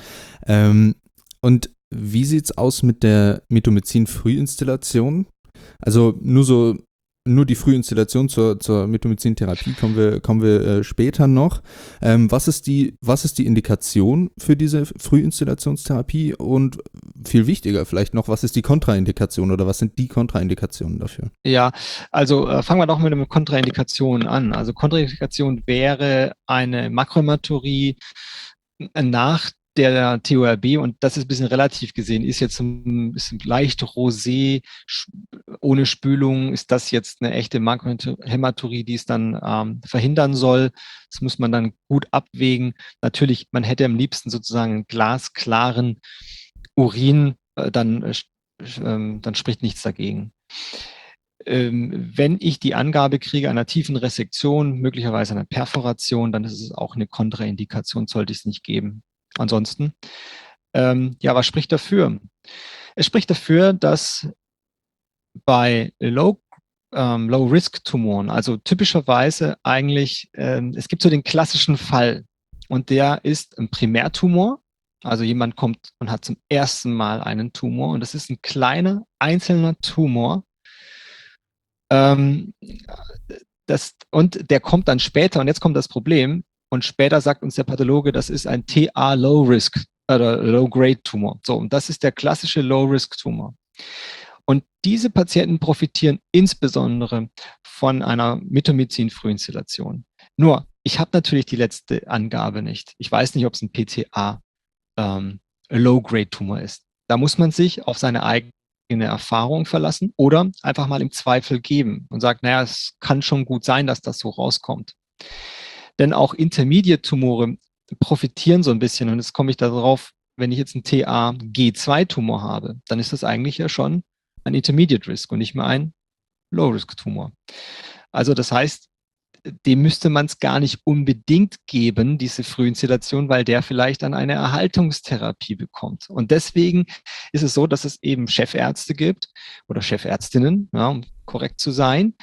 Und wie sieht's aus mit der Mitomycin-Frühinstillation? Also nur die Frühinstillation zur Mitomycin-Therapie kommen wir später noch. Was ist die Indikation für diese Frühinstallationstherapie? Und viel wichtiger vielleicht noch, was ist die Kontraindikation oder was sind die Kontraindikationen dafür? Ja, also fangen wir doch mit einer Kontraindikation an. Also Kontraindikation wäre eine Makrohämaturie nach der TORB, und das ist ein bisschen relativ gesehen, ist jetzt ein bisschen leicht rosé, ohne Spülung, ist das jetzt eine echte Makrohämaturie, die es dann verhindern soll. Das muss man dann gut abwägen. Natürlich, man hätte am liebsten sozusagen einen glasklaren Urin, dann spricht nichts dagegen. Wenn ich die Angabe kriege einer tiefen Resektion, möglicherweise einer Perforation, dann ist es auch eine Kontraindikation, sollte ich es nicht geben. Ansonsten, was spricht dafür? Es spricht dafür, dass bei Low-Risk-Tumoren, also typischerweise eigentlich, es gibt so den klassischen Fall und der ist ein Primärtumor. Also jemand kommt und hat zum ersten Mal einen Tumor und das ist ein kleiner, einzelner Tumor. Und der kommt dann später, und jetzt kommt das Problem, und später sagt uns der Pathologe, das ist ein TA Low-Risk oder Low-Grade-Tumor. So, und das ist der klassische Low-Risk-Tumor. Und diese Patienten profitieren insbesondere von einer Mitomycin-Frühinstillation. Nur, ich habe natürlich die letzte Angabe nicht. Ich weiß nicht, ob es ein PTA Low-Grade-Tumor ist. Da muss man sich auf seine eigene Erfahrung verlassen oder einfach mal im Zweifel geben und sagt, naja, es kann schon gut sein, dass das so rauskommt. Denn auch Intermediate-Tumore profitieren so ein bisschen. Und jetzt komme ich darauf, wenn ich jetzt einen TA-G2-Tumor habe, dann ist das eigentlich ja schon ein Intermediate Risk und nicht mehr ein Low-Risk-Tumor. Also das heißt, dem müsste man es gar nicht unbedingt geben, diese Frühinstillation, weil der vielleicht dann eine Erhaltungstherapie bekommt. Und deswegen ist es so, dass es eben Chefärzte gibt oder Chefärztinnen, ja, um korrekt zu sein,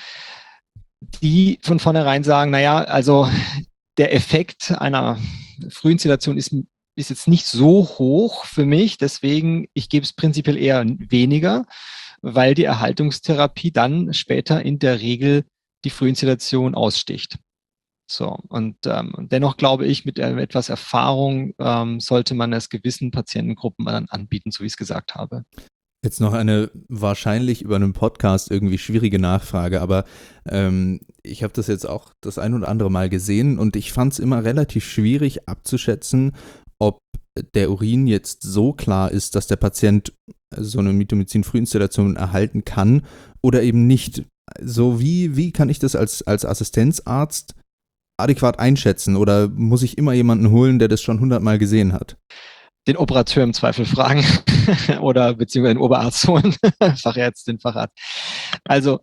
die von vornherein sagen, naja, also der Effekt einer Frühinstillation ist jetzt nicht so hoch für mich, deswegen ich gebe es prinzipiell eher weniger, weil die Erhaltungstherapie dann später in der Regel die Frühinstillation aussticht. So, und dennoch glaube ich, mit etwas Erfahrung sollte man es gewissen Patientengruppen dann anbieten, so wie ich es gesagt habe. Jetzt noch eine wahrscheinlich über einen Podcast irgendwie schwierige Nachfrage, aber ich habe das jetzt auch das ein oder andere Mal gesehen und ich fand es immer relativ schwierig abzuschätzen, ob der Urin jetzt so klar ist, dass der Patient so eine Mitomycin-Frühinstillation erhalten kann oder eben nicht. So wie kann ich das als Assistenzarzt adäquat einschätzen oder muss ich immer jemanden holen, der das schon 100-mal gesehen hat? Den Operateur im Zweifel fragen oder beziehungsweise den Oberarzt holen, Fachärztin, Facharzt. Also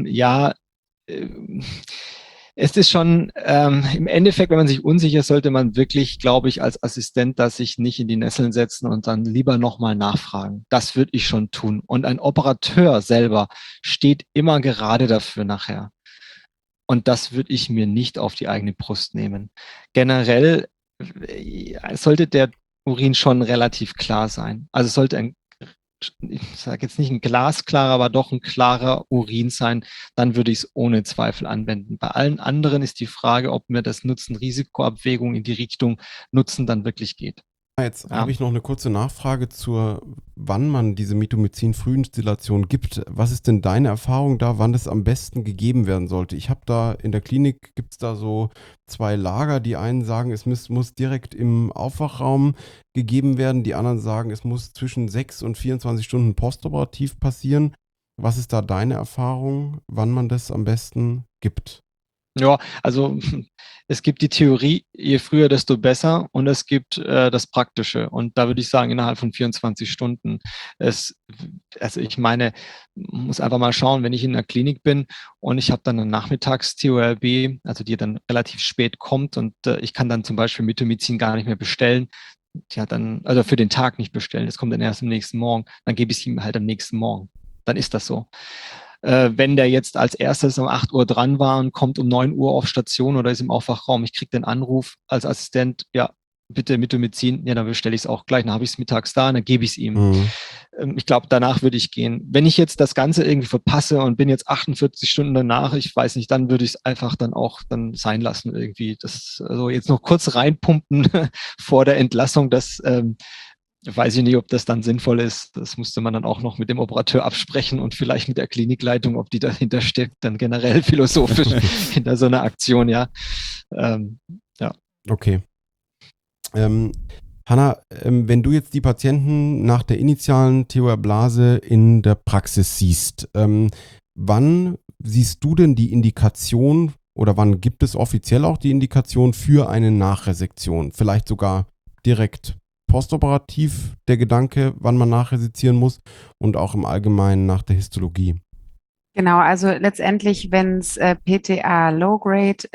es ist schon im Endeffekt, wenn man sich unsicher ist, sollte man wirklich, glaube ich, als Assistent da sich nicht in die Nesseln setzen und dann lieber nochmal nachfragen. Das würde ich schon tun. Und ein Operateur selber steht immer gerade dafür nachher. Und das würde ich mir nicht auf die eigene Brust nehmen. Generell sollte der Urin schon relativ klar sein. Also es sollte ich sage jetzt nicht ein glasklarer, aber doch ein klarer Urin sein, dann würde ich es ohne Zweifel anwenden. Bei allen anderen ist die Frage, ob mir das Nutzen-Risiko-Abwägung in die Richtung Nutzen dann wirklich geht. Jetzt habe ich noch eine kurze Nachfrage wann man diese Mitomycin-Frühinstillation gibt. Was ist denn deine Erfahrung da, wann das am besten gegeben werden sollte? Ich habe da in der Klinik, gibt es da so 2 Lager. Die einen sagen, es muss direkt im Aufwachraum gegeben werden. Die anderen sagen, es muss zwischen 6 und 24 Stunden postoperativ passieren. Was ist da deine Erfahrung, wann man das am besten gibt? Ja, also es gibt die Theorie, je früher, desto besser, und es gibt das Praktische. Und da würde ich sagen, innerhalb von 24 Stunden. Also ich meine, man muss einfach mal schauen, wenn ich in der Klinik bin und ich habe dann eine Nachmittags-TORB, also die dann relativ spät kommt, und ich kann dann zum Beispiel Mitomycin gar nicht mehr bestellen. Die hat dann, also für den Tag nicht bestellen, das kommt dann erst am nächsten Morgen, dann gebe ich es ihm halt am nächsten Morgen. Dann ist das so. Wenn der jetzt als erstes um 8 Uhr dran war und kommt um 9 Uhr auf Station oder ist im Aufwachraum, ich kriege den Anruf als Assistent, ja, bitte Mitomycin, ja, dann bestelle ich es auch gleich, dann habe ich es mittags da, dann gebe ich es ihm. Mhm. Ich glaube, danach würde ich gehen. Wenn ich jetzt das Ganze irgendwie verpasse und bin jetzt 48 Stunden danach, ich weiß nicht, dann würde ich es einfach dann auch dann sein lassen irgendwie. Das, also jetzt noch kurz reinpumpen vor der Entlassung, das weiß ich nicht, ob das dann sinnvoll ist. Das musste man dann auch noch mit dem Operateur absprechen und vielleicht mit der Klinikleitung, ob die dahinter steckt, dann generell philosophisch hinter so einer Aktion, ja. Ja. Okay. Hanna, wenn du jetzt die Patienten nach der initialen TOR-Blase in der Praxis siehst, wann siehst du denn die Indikation oder wann gibt es offiziell auch die Indikation für eine Nachresektion? Vielleicht sogar direkt postoperativ der Gedanke, wann man nachresizieren muss, und auch im Allgemeinen nach der Histologie. Genau, also letztendlich, wenn es PTA Low Grade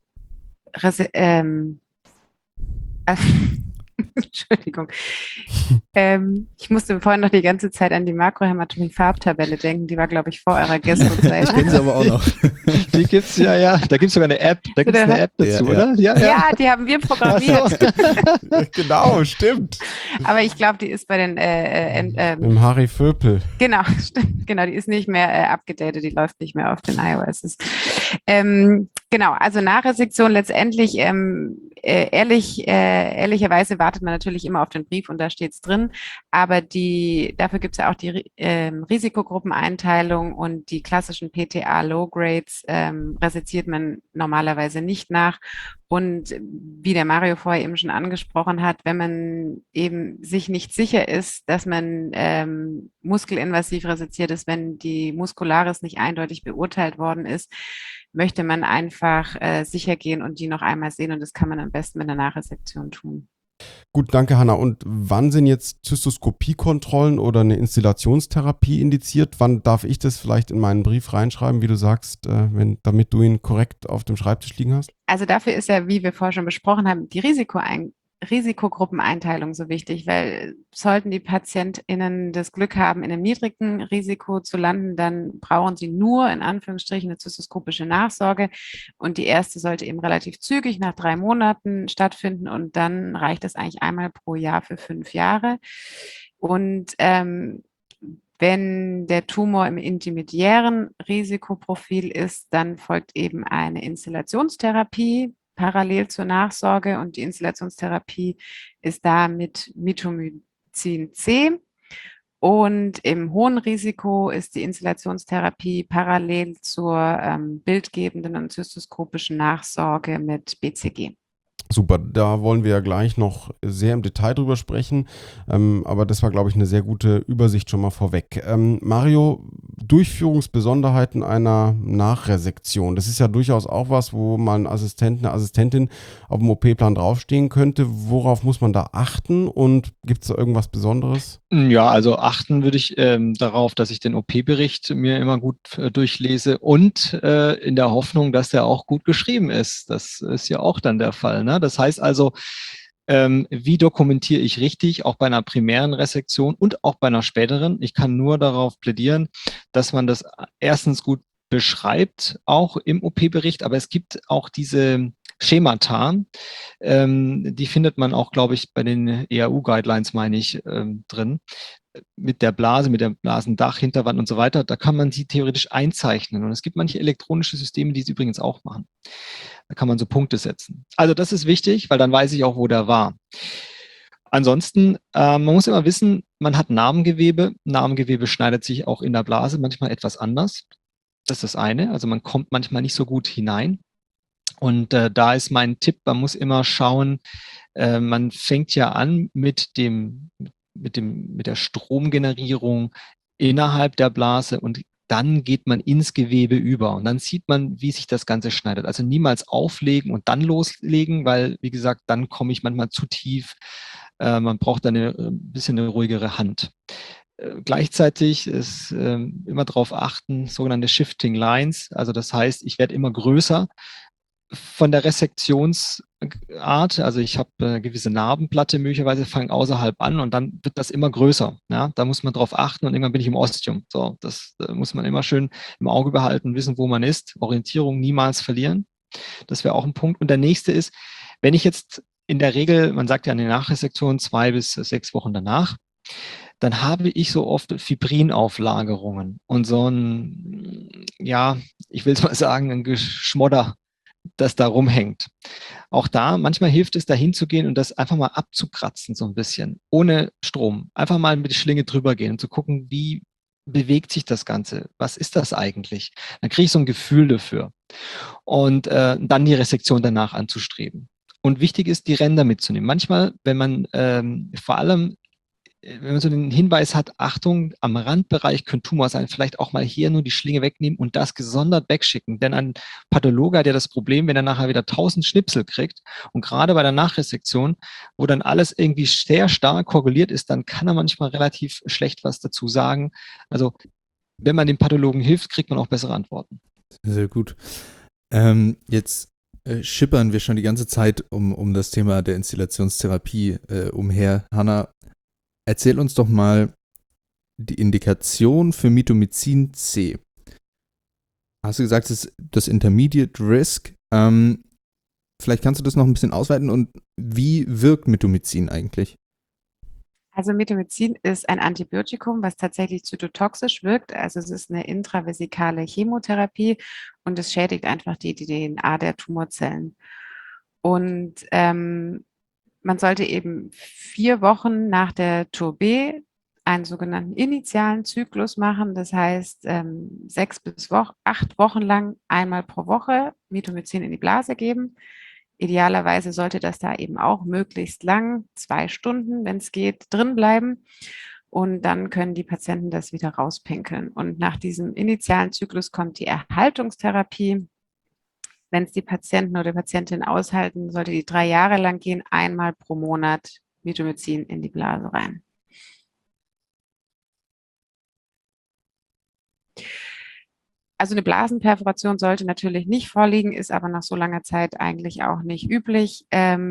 Entschuldigung. Ich musste vorhin noch die ganze Zeit an die Makrohämatomie-Farbtabelle denken. Die war, glaube ich, vor eurer Gästezeit. Kennen sie aber auch noch. Die gibt's ja. Da gibt's sogar eine App. Da gibt's eine App dazu, Ja. oder? Ja, die haben wir programmiert. Genau, stimmt. Aber ich glaube, die ist bei den Im Harry Vöpel. genau, stimmt. Genau, die ist nicht mehr abgedatet, die läuft nicht mehr auf den iOSs. Genau, also Nachresektion letztendlich, ehrlicherweise wartet man natürlich immer auf den Brief und da steht es drin, aber dafür gibt es ja auch die Risikogruppeneinteilung, und die klassischen PTA Low Grades resiziert man normalerweise nicht nach. Und wie der Mario vorher eben schon angesprochen hat, wenn man eben sich nicht sicher ist, dass man muskelinvasiv resiziert ist, wenn die Muscularis nicht eindeutig beurteilt worden ist, möchte man einfach sicher gehen und die noch einmal sehen, und das kann man am besten mit einer Nachresektion tun. Gut, danke, Hanna. Und wann sind jetzt Zystoskopiekontrollen oder eine Instillationstherapie indiziert? Wann darf ich das vielleicht in meinen Brief reinschreiben, wie du sagst, damit du ihn korrekt auf dem Schreibtisch liegen hast? Also dafür ist ja, wie wir vorher schon besprochen haben, die Risikogruppeneinteilung so wichtig, weil sollten die PatientInnen das Glück haben, in einem niedrigen Risiko zu landen, dann brauchen sie nur in Anführungsstrichen eine zystoskopische Nachsorge, und die erste sollte eben relativ zügig nach 3 Monaten stattfinden, und dann reicht das eigentlich einmal pro Jahr für 5 Jahre. Und wenn der Tumor im intermediären Risikoprofil ist, dann folgt eben eine Instillationstherapie parallel zur Nachsorge, und die Instillationstherapie ist da mit Mitomycin C. Und im hohen Risiko ist die Instillationstherapie parallel zur bildgebenden und zystoskopischen Nachsorge mit BCG. Super, da wollen wir ja gleich noch sehr im Detail drüber sprechen, aber das war, glaube ich, eine sehr gute Übersicht schon mal vorweg. Mario, Durchführungsbesonderheiten einer Nachresektion, das ist ja durchaus auch was, wo mal ein Assistent, eine Assistentin auf dem OP-Plan draufstehen könnte. Worauf muss man da achten, und gibt es da irgendwas Besonderes? Ja, also achten würde ich darauf, dass ich den OP-Bericht mir immer gut durchlese, und in der Hoffnung, dass der auch gut geschrieben ist. Das ist ja auch dann der Fall, ne? Das heißt also, wie dokumentiere ich richtig, auch bei einer primären Resektion und auch bei einer späteren? Ich kann nur darauf plädieren, dass man das erstens gut beschreibt, auch im OP-Bericht, aber es gibt auch diese Schemata, die findet man auch, glaube ich, bei den EAU-Guidelines, meine ich, drin, mit der Blase, mit dem Blasendach, Hinterwand und so weiter. Da kann man sie theoretisch einzeichnen, und es gibt manche elektronische Systeme, die es übrigens auch machen. Da kann man so Punkte setzen. Also das ist wichtig, weil dann weiß ich auch, wo der war. Ansonsten, man muss immer wissen, man hat Narbengewebe. Narbengewebe schneidet sich auch in der Blase manchmal etwas anders. Das ist das eine. Also man kommt manchmal nicht so gut hinein. Und da ist mein Tipp, man muss immer schauen, man fängt ja an mit der Stromgenerierung innerhalb der Blase und dann geht man ins Gewebe über und dann sieht man, wie sich das Ganze schneidet. Also niemals auflegen und dann loslegen, weil, wie gesagt, dann komme ich manchmal zu tief. Man braucht dann ein bisschen eine ruhigere Hand. Gleichzeitig ist immer darauf achten, sogenannte Shifting Lines. Also das heißt, ich werde immer größer von der Resektionsart. Also ich habe eine gewisse Narbenplatte möglicherweise, fange außerhalb an und dann wird das immer größer. Ja, da muss man drauf achten und irgendwann bin ich im Ostium. So, das muss man immer schön im Auge behalten, wissen, wo man ist. Orientierung niemals verlieren. Das wäre auch ein Punkt. Und der nächste ist, wenn ich jetzt in der Regel, man sagt ja an der Nachresektion 2 bis 6 Wochen danach, dann habe ich so oft Fibrinauflagerungen und so ein, ja, ich will es mal sagen, ein Geschmodder, das da rumhängt. Auch da, manchmal hilft es, da hinzugehen und das einfach mal abzukratzen, so ein bisschen, ohne Strom. Einfach mal mit der Schlinge drüber gehen und zu gucken, wie bewegt sich das Ganze? Was ist das eigentlich? Dann kriege ich so ein Gefühl dafür. Und dann die Resektion danach anzustreben. Und wichtig ist, die Ränder mitzunehmen. Manchmal, wenn man vor allem wenn man so den Hinweis hat, Achtung, am Randbereich könnte Tumor sein, vielleicht auch mal hier nur die Schlinge wegnehmen und das gesondert wegschicken. Denn ein Pathologe hat ja das Problem, wenn er nachher wieder 1000 Schnipsel kriegt und gerade bei der Nachresektion, wo dann alles irgendwie sehr stark korreliert ist, dann kann er manchmal relativ schlecht was dazu sagen. Also wenn man dem Pathologen hilft, kriegt man auch bessere Antworten. Sehr gut. Jetzt schippern wir schon die ganze Zeit um das Thema der Instillationstherapie umher. Hanna, erzähl uns doch mal die Indikation für Mitomycin C. Hast du gesagt, das ist das Intermediate Risk. Vielleicht kannst du das noch ein bisschen ausweiten und wie wirkt Mitomycin eigentlich? Also Mitomycin ist ein Antibiotikum, was tatsächlich zytotoxisch wirkt. Also es ist eine intravesikale Chemotherapie und es schädigt einfach die DNA der Tumorzellen. Und man sollte eben 4 Wochen nach der Tour B einen sogenannten initialen Zyklus machen. Das heißt, 6 bis 8 Wochen lang einmal pro Woche Mitomycin in die Blase geben. Idealerweise sollte das da eben auch möglichst lang, 2 Stunden, wenn es geht, drin bleiben. Und dann können die Patienten das wieder rauspinkeln. Und nach diesem initialen Zyklus kommt die Erhaltungstherapie. Wenn es die Patienten oder Patientin aushalten, sollte die 3 Jahre lang gehen, einmal pro Monat Mitomycin in die Blase rein. Also eine Blasenperforation sollte natürlich nicht vorliegen, ist aber nach so langer Zeit eigentlich auch nicht üblich.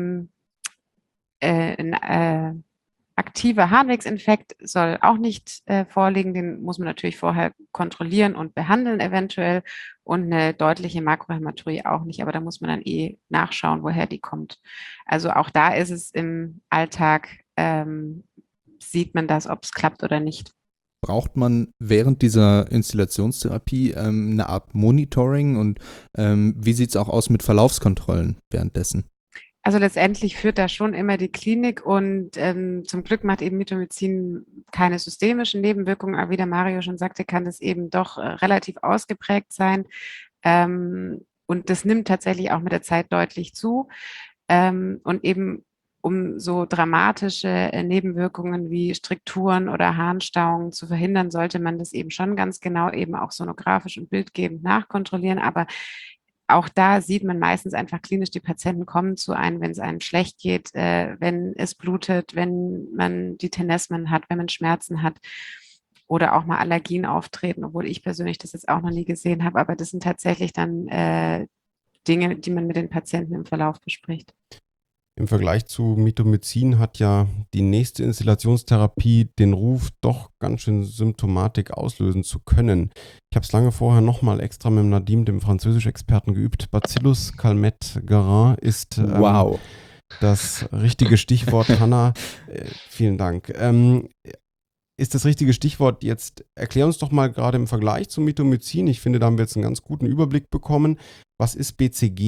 Aktiver Harnwegsinfekt soll auch nicht vorliegen, den muss man natürlich vorher kontrollieren und behandeln eventuell und eine deutliche Makrohämaturie auch nicht, aber da muss man dann nachschauen, woher die kommt. Also auch da ist es im Alltag, sieht man das, ob es klappt oder nicht. Braucht man während dieser Instillationstherapie eine Art Monitoring und wie sieht es auch aus mit Verlaufskontrollen währenddessen? Also letztendlich führt da schon immer die Klinik und zum Glück macht eben Mitomycin keine systemischen Nebenwirkungen, aber wie der Mario schon sagte, kann das eben doch relativ ausgeprägt sein und das nimmt tatsächlich auch mit der Zeit deutlich zu und eben um so dramatische Nebenwirkungen wie Strikturen oder Harnstauungen zu verhindern, sollte man das eben schon ganz genau eben auch sonografisch und bildgebend nachkontrollieren, aber auch da sieht man meistens einfach klinisch, die Patienten kommen zu einem, wenn es einem schlecht geht, wenn es blutet, wenn man die Tenesmen hat, wenn man Schmerzen hat oder auch mal Allergien auftreten, obwohl ich persönlich das jetzt auch noch nie gesehen habe. Aber das sind tatsächlich dann Dinge, die man mit den Patienten im Verlauf bespricht. Im Vergleich zu Mitomycin hat ja die nächste Instillationstherapie den Ruf, doch ganz schön Symptomatik auslösen zu können. Ich habe es lange vorher nochmal extra mit Nadim, dem Französisch-Experten, geübt. Bacillus Calmette-Guerin ist das richtige Stichwort. Hanna, vielen Dank. Ist das richtige Stichwort jetzt, erklär uns doch mal gerade im Vergleich zu Mitomycin, ich finde, da haben wir jetzt einen ganz guten Überblick bekommen. Was ist BCG?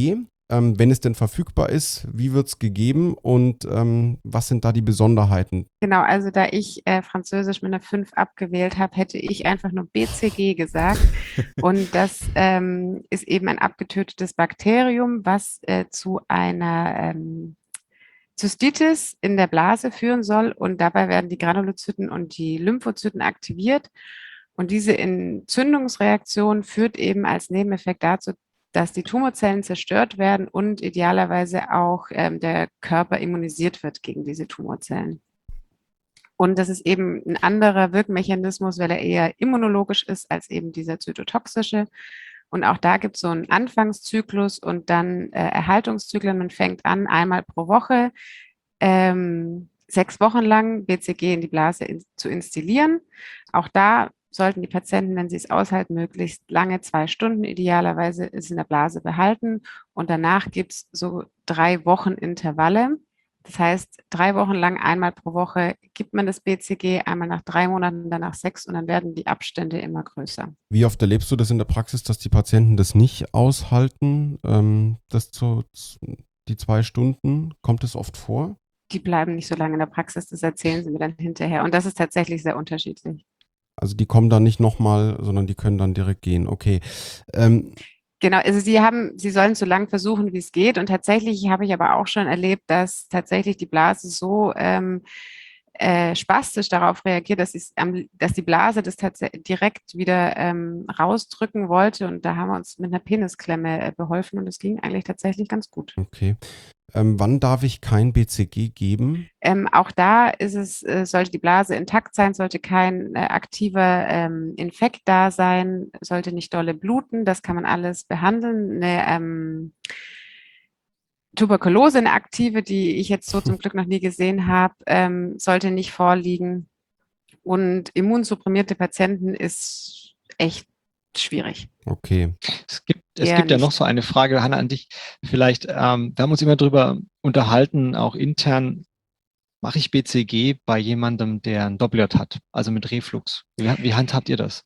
Wenn es denn verfügbar ist, wie wird es gegeben und was sind da die Besonderheiten? Genau, also da ich Französisch mit einer 5 abgewählt habe, hätte ich einfach nur BCG gesagt. Und das ist eben ein abgetötetes Bakterium, was zu einer Zystitis in der Blase führen soll. Und dabei werden die Granulozyten und die Lymphozyten aktiviert. Und diese Entzündungsreaktion führt eben als Nebeneffekt dazu, dass die Tumorzellen zerstört werden und idealerweise auch der Körper immunisiert wird gegen diese Tumorzellen. Und das ist eben ein anderer Wirkmechanismus, weil er eher immunologisch ist als eben dieser zytotoxische. Und auch da gibt es so einen Anfangszyklus und dann Erhaltungszyklen. Man fängt an, einmal pro Woche 6 Wochen lang BCG in die Blase zu instillieren. Auch da sollten die Patienten, wenn sie es aushalten, möglichst lange 2 Stunden idealerweise es in der Blase behalten. Und danach gibt es so 3 Wochen Intervalle. Das heißt, 3 Wochen lang einmal pro Woche gibt man das BCG, einmal nach 3 Monaten, dann nach 6 und dann werden die Abstände immer größer. Wie oft erlebst du das in der Praxis, dass die Patienten das nicht aushalten, die 2 Stunden? Kommt es oft vor? Die bleiben nicht so lange in der Praxis, das erzählen sie mir dann hinterher. Und das ist tatsächlich sehr unterschiedlich. Also die kommen dann nicht nochmal, sondern die können dann direkt gehen. Okay. Genau, also sie sollen so lange versuchen, wie es geht. Und tatsächlich habe ich aber auch schon erlebt, dass tatsächlich die Blase so spastisch darauf reagiert, dass die Blase das direkt wieder rausdrücken wollte. Und da haben wir uns mit einer Penisklemme beholfen und es ging eigentlich tatsächlich ganz gut. Okay. Wann darf ich kein BCG geben? Auch da ist es, sollte die Blase intakt sein, sollte kein aktiver Infekt da sein, sollte nicht dolle bluten, das kann man alles behandeln. Eine Tuberkulose, eine aktive, die ich jetzt so zum Glück noch nie gesehen habe, sollte nicht vorliegen. Und immunsupprimierte Patienten ist echt schwierig. Okay. Es gibt ja noch so eine Frage, Hanna, an dich. Vielleicht, wir haben uns immer drüber unterhalten, auch intern, mache ich BCG bei jemandem, der ein Doppelj hat, also mit Reflux? Wie handhabt ihr das?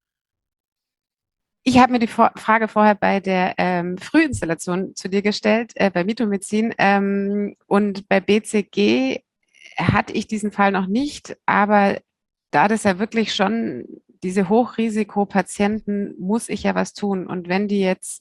Ich habe mir die Frage vorher bei der Frühinstallation zu dir gestellt, bei Mitomycin. Und bei BCG hatte ich diesen Fall noch nicht, aber da das ja wirklich schon diese Hochrisikopatienten, muss ich ja was tun. Und wenn die jetzt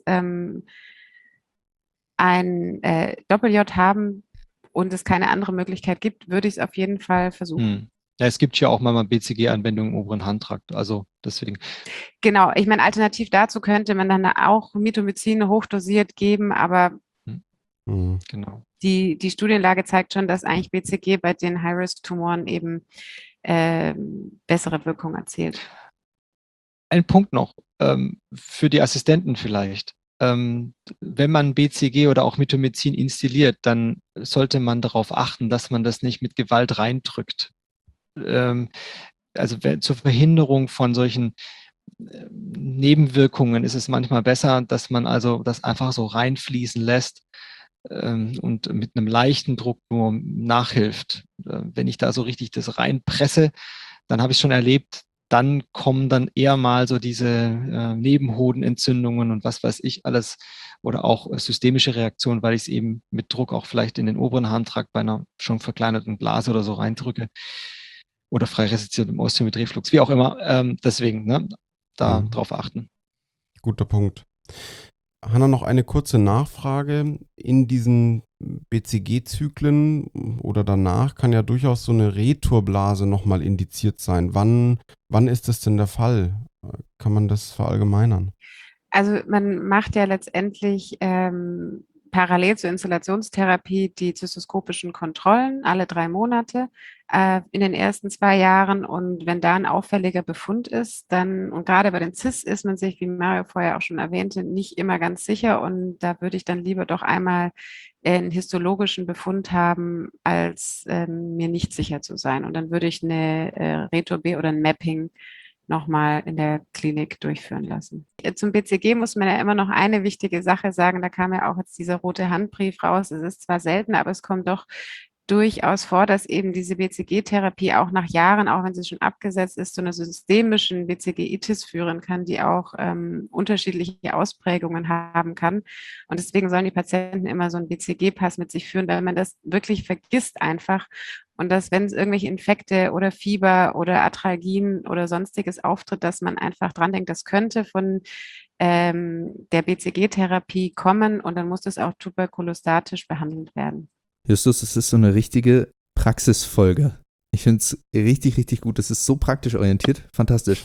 ein Doppelj haben und es keine andere Möglichkeit gibt, würde ich es auf jeden Fall versuchen. Ja, es gibt ja auch manchmal BCG-Anwendungen im oberen Handtrakt, also deswegen. Genau, ich meine, alternativ dazu könnte man dann auch Mitomycin hochdosiert geben, aber Genau. Die Studienlage zeigt schon, dass eigentlich BCG bei den High-Risk-Tumoren eben bessere Wirkung erzielt. Ein Punkt noch für die Assistenten vielleicht. Wenn man BCG oder auch Mitomycin instilliert, dann sollte man darauf achten, dass man das nicht mit Gewalt reindrückt. Also zur Verhinderung von solchen Nebenwirkungen ist es manchmal besser, dass man also das einfach so reinfließen lässt und mit einem leichten Druck nur nachhilft. Wenn ich da so richtig das reinpresse, dann habe ich schon erlebt, dann kommen dann eher mal so diese Nebenhodenentzündungen und was weiß ich alles oder auch systemische Reaktionen, weil ich es eben mit Druck auch vielleicht in den oberen Handtrakt bei einer schon verkleinerten Blase oder so reindrücke oder frei resistiertem Osteom mit Reflux, wie auch immer. Deswegen da drauf achten. Guter Punkt. Hanna, noch eine kurze Nachfrage. In diesen BCG-Zyklen oder danach kann ja durchaus so eine Returblase nochmal indiziert sein. Wann ist das denn der Fall? Kann man das verallgemeinern? Also man macht ja letztendlich parallel zur Installationstherapie die zystoskopischen Kontrollen alle 3 Monate in den ersten 2 Jahren. Und wenn da ein auffälliger Befund ist, dann, und gerade bei den CIS ist man sich, wie Mario vorher auch schon erwähnte, nicht immer ganz sicher. Und da würde ich dann lieber doch einmal einen histologischen Befund haben, als mir nicht sicher zu sein. Und dann würde ich eine Retur-B oder ein Mapping nochmal in der Klinik durchführen lassen. Zum BCG muss man ja immer noch eine wichtige Sache sagen, da kam ja auch jetzt dieser rote Handbrief raus. Es ist zwar selten, aber es kommt doch durchaus vor, dass eben diese BCG-Therapie auch nach Jahren, auch wenn sie schon abgesetzt ist, zu einer systemischen BCG-Itis führen kann, die auch unterschiedliche Ausprägungen haben kann. Und deswegen sollen die Patienten immer so einen BCG-Pass mit sich führen, weil man das wirklich vergisst einfach. Und dass, wenn es irgendwelche Infekte oder Fieber oder Arthralgien oder sonstiges auftritt, dass man einfach dran denkt, das könnte von der BCG-Therapie kommen und dann muss das auch tuberkulostatisch behandelt werden. Justus, es ist so eine richtige Praxisfolge. Ich finde es richtig, richtig gut. Das ist so praktisch orientiert. Fantastisch.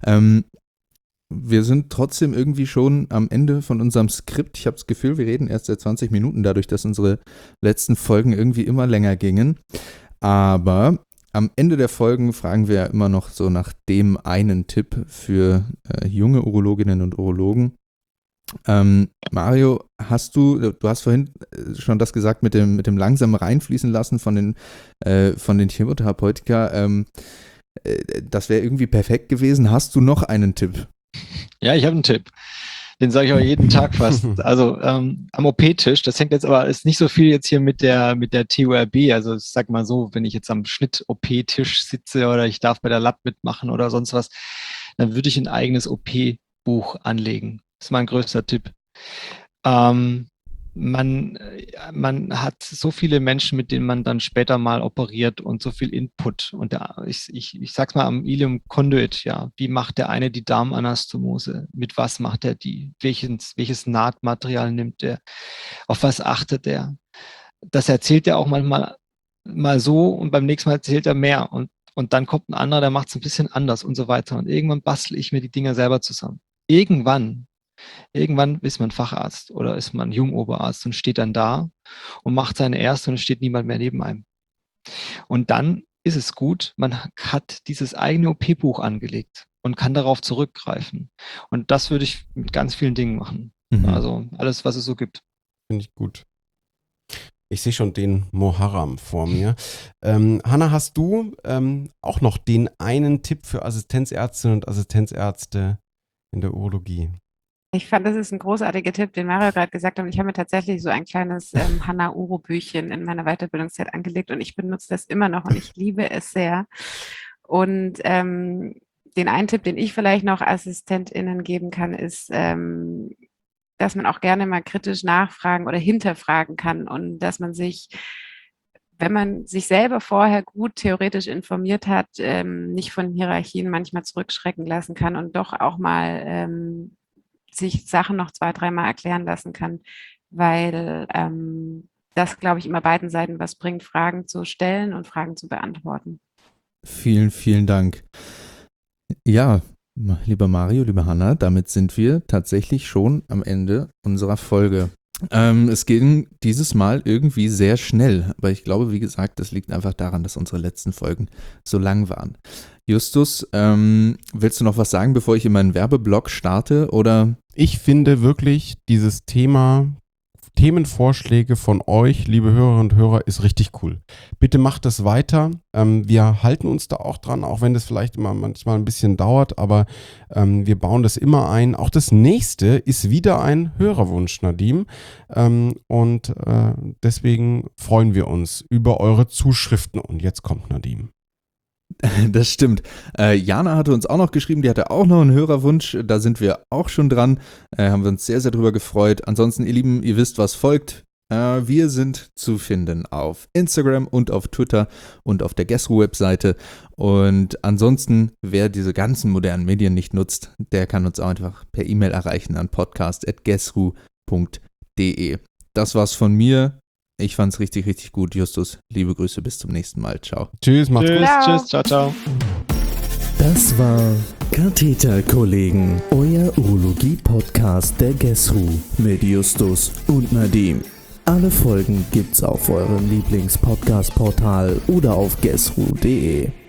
Wir sind trotzdem irgendwie schon am Ende von unserem Skript. Ich habe das Gefühl, wir reden erst seit 20 Minuten, dadurch, dass unsere letzten Folgen irgendwie immer länger gingen. Aber am Ende der Folgen fragen wir ja immer noch so nach dem einen Tipp für junge Urologinnen und Urologen. Mario, du hast vorhin schon das gesagt mit dem langsamen Reinfließen lassen von den Chemotherapeutika. Das wäre irgendwie perfekt gewesen. Hast du noch einen Tipp? Ja, ich habe einen Tipp. Den sage ich auch jeden Tag fast. Also am OP-Tisch, das hängt jetzt aber, ist nicht so viel jetzt hier mit der TURB. Also ich sag mal so, wenn ich jetzt am Schnitt-OP-Tisch sitze oder ich darf bei der Lab mitmachen oder sonst was, dann würde ich ein eigenes OP-Buch anlegen. Das ist mein größter Tipp. Man hat so viele Menschen, mit denen man dann später mal operiert und so viel Input. Und ich sag's mal am Ileum Conduit, ja. Wie macht der eine die Darmanastomose? Mit was macht er die? Welches Nahtmaterial nimmt er? Auf was achtet er? Das erzählt er auch manchmal mal so und beim nächsten Mal erzählt er mehr. Und dann kommt ein anderer, der macht es ein bisschen anders und so weiter. Und irgendwann bastle ich mir die Dinger selber zusammen. Irgendwann ist man Facharzt oder ist man Jungoberarzt und steht dann da und macht seine erste und es steht niemand mehr neben einem. Und dann ist es gut, man hat dieses eigene OP-Buch angelegt und kann darauf zurückgreifen. Und das würde ich mit ganz vielen Dingen machen. Also alles, was es so gibt. Finde ich gut. Ich sehe schon den Moharram vor mir. Hanna, hast du auch noch den einen Tipp für Assistenzärztinnen und Assistenzärzte in der Urologie? Ich fand, das ist ein großartiger Tipp, den Mario gerade gesagt hat. Und ich habe mir tatsächlich so ein kleines Hanna-Uro-Büchchen in meiner Weiterbildungszeit angelegt und ich benutze das immer noch und ich liebe es sehr. Und den einen Tipp, den ich vielleicht noch AssistentInnen geben kann, ist, dass man auch gerne mal kritisch nachfragen oder hinterfragen kann und dass man sich, wenn man sich selber vorher gut theoretisch informiert hat, nicht von Hierarchien manchmal zurückschrecken lassen kann und doch auch mal sich Sachen noch 2-3 Mal erklären lassen kann, weil das, glaube ich, immer beiden Seiten was bringt, Fragen zu stellen und Fragen zu beantworten. Vielen, vielen Dank. Ja, lieber Mario, liebe Hanna, damit sind wir tatsächlich schon am Ende unserer Folge. Es ging dieses Mal irgendwie sehr schnell, aber ich glaube, wie gesagt, das liegt einfach daran, dass unsere letzten Folgen so lang waren. Justus, willst du noch was sagen, bevor ich in meinen Werbeblock starte, oder? Ich finde wirklich, dieses Themenvorschläge von euch, liebe Hörerinnen und Hörer, ist richtig cool. Bitte macht das weiter. Wir halten uns da auch dran, auch wenn das vielleicht immer manchmal ein bisschen dauert, aber wir bauen das immer ein. Auch das nächste ist wieder ein Hörerwunsch, Nadim. Und deswegen freuen wir uns über eure Zuschriften. Und jetzt kommt Nadim. Das stimmt. Jana hatte uns auch noch geschrieben, die hatte auch noch einen Hörerwunsch. Da sind wir auch schon dran. Haben wir uns sehr, sehr drüber gefreut. Ansonsten, ihr Lieben, ihr wisst, was folgt. Wir sind zu finden auf Instagram und auf Twitter und auf der GESRU-Webseite. Und ansonsten, wer diese ganzen modernen Medien nicht nutzt, der kann uns auch einfach per E-Mail erreichen an podcast@gesru.de. Das war's von mir. Ich fand's richtig, richtig gut, Justus. Liebe Grüße, bis zum nächsten Mal. Ciao. Tschüss, macht's gut. Tschüss, ciao, ciao. Das war Katheterkollegen, euer Urologie-Podcast der GESRU mit Justus und Nadim. Alle Folgen gibt's auf eurem Lieblings-Podcast-Portal oder auf gesru.de.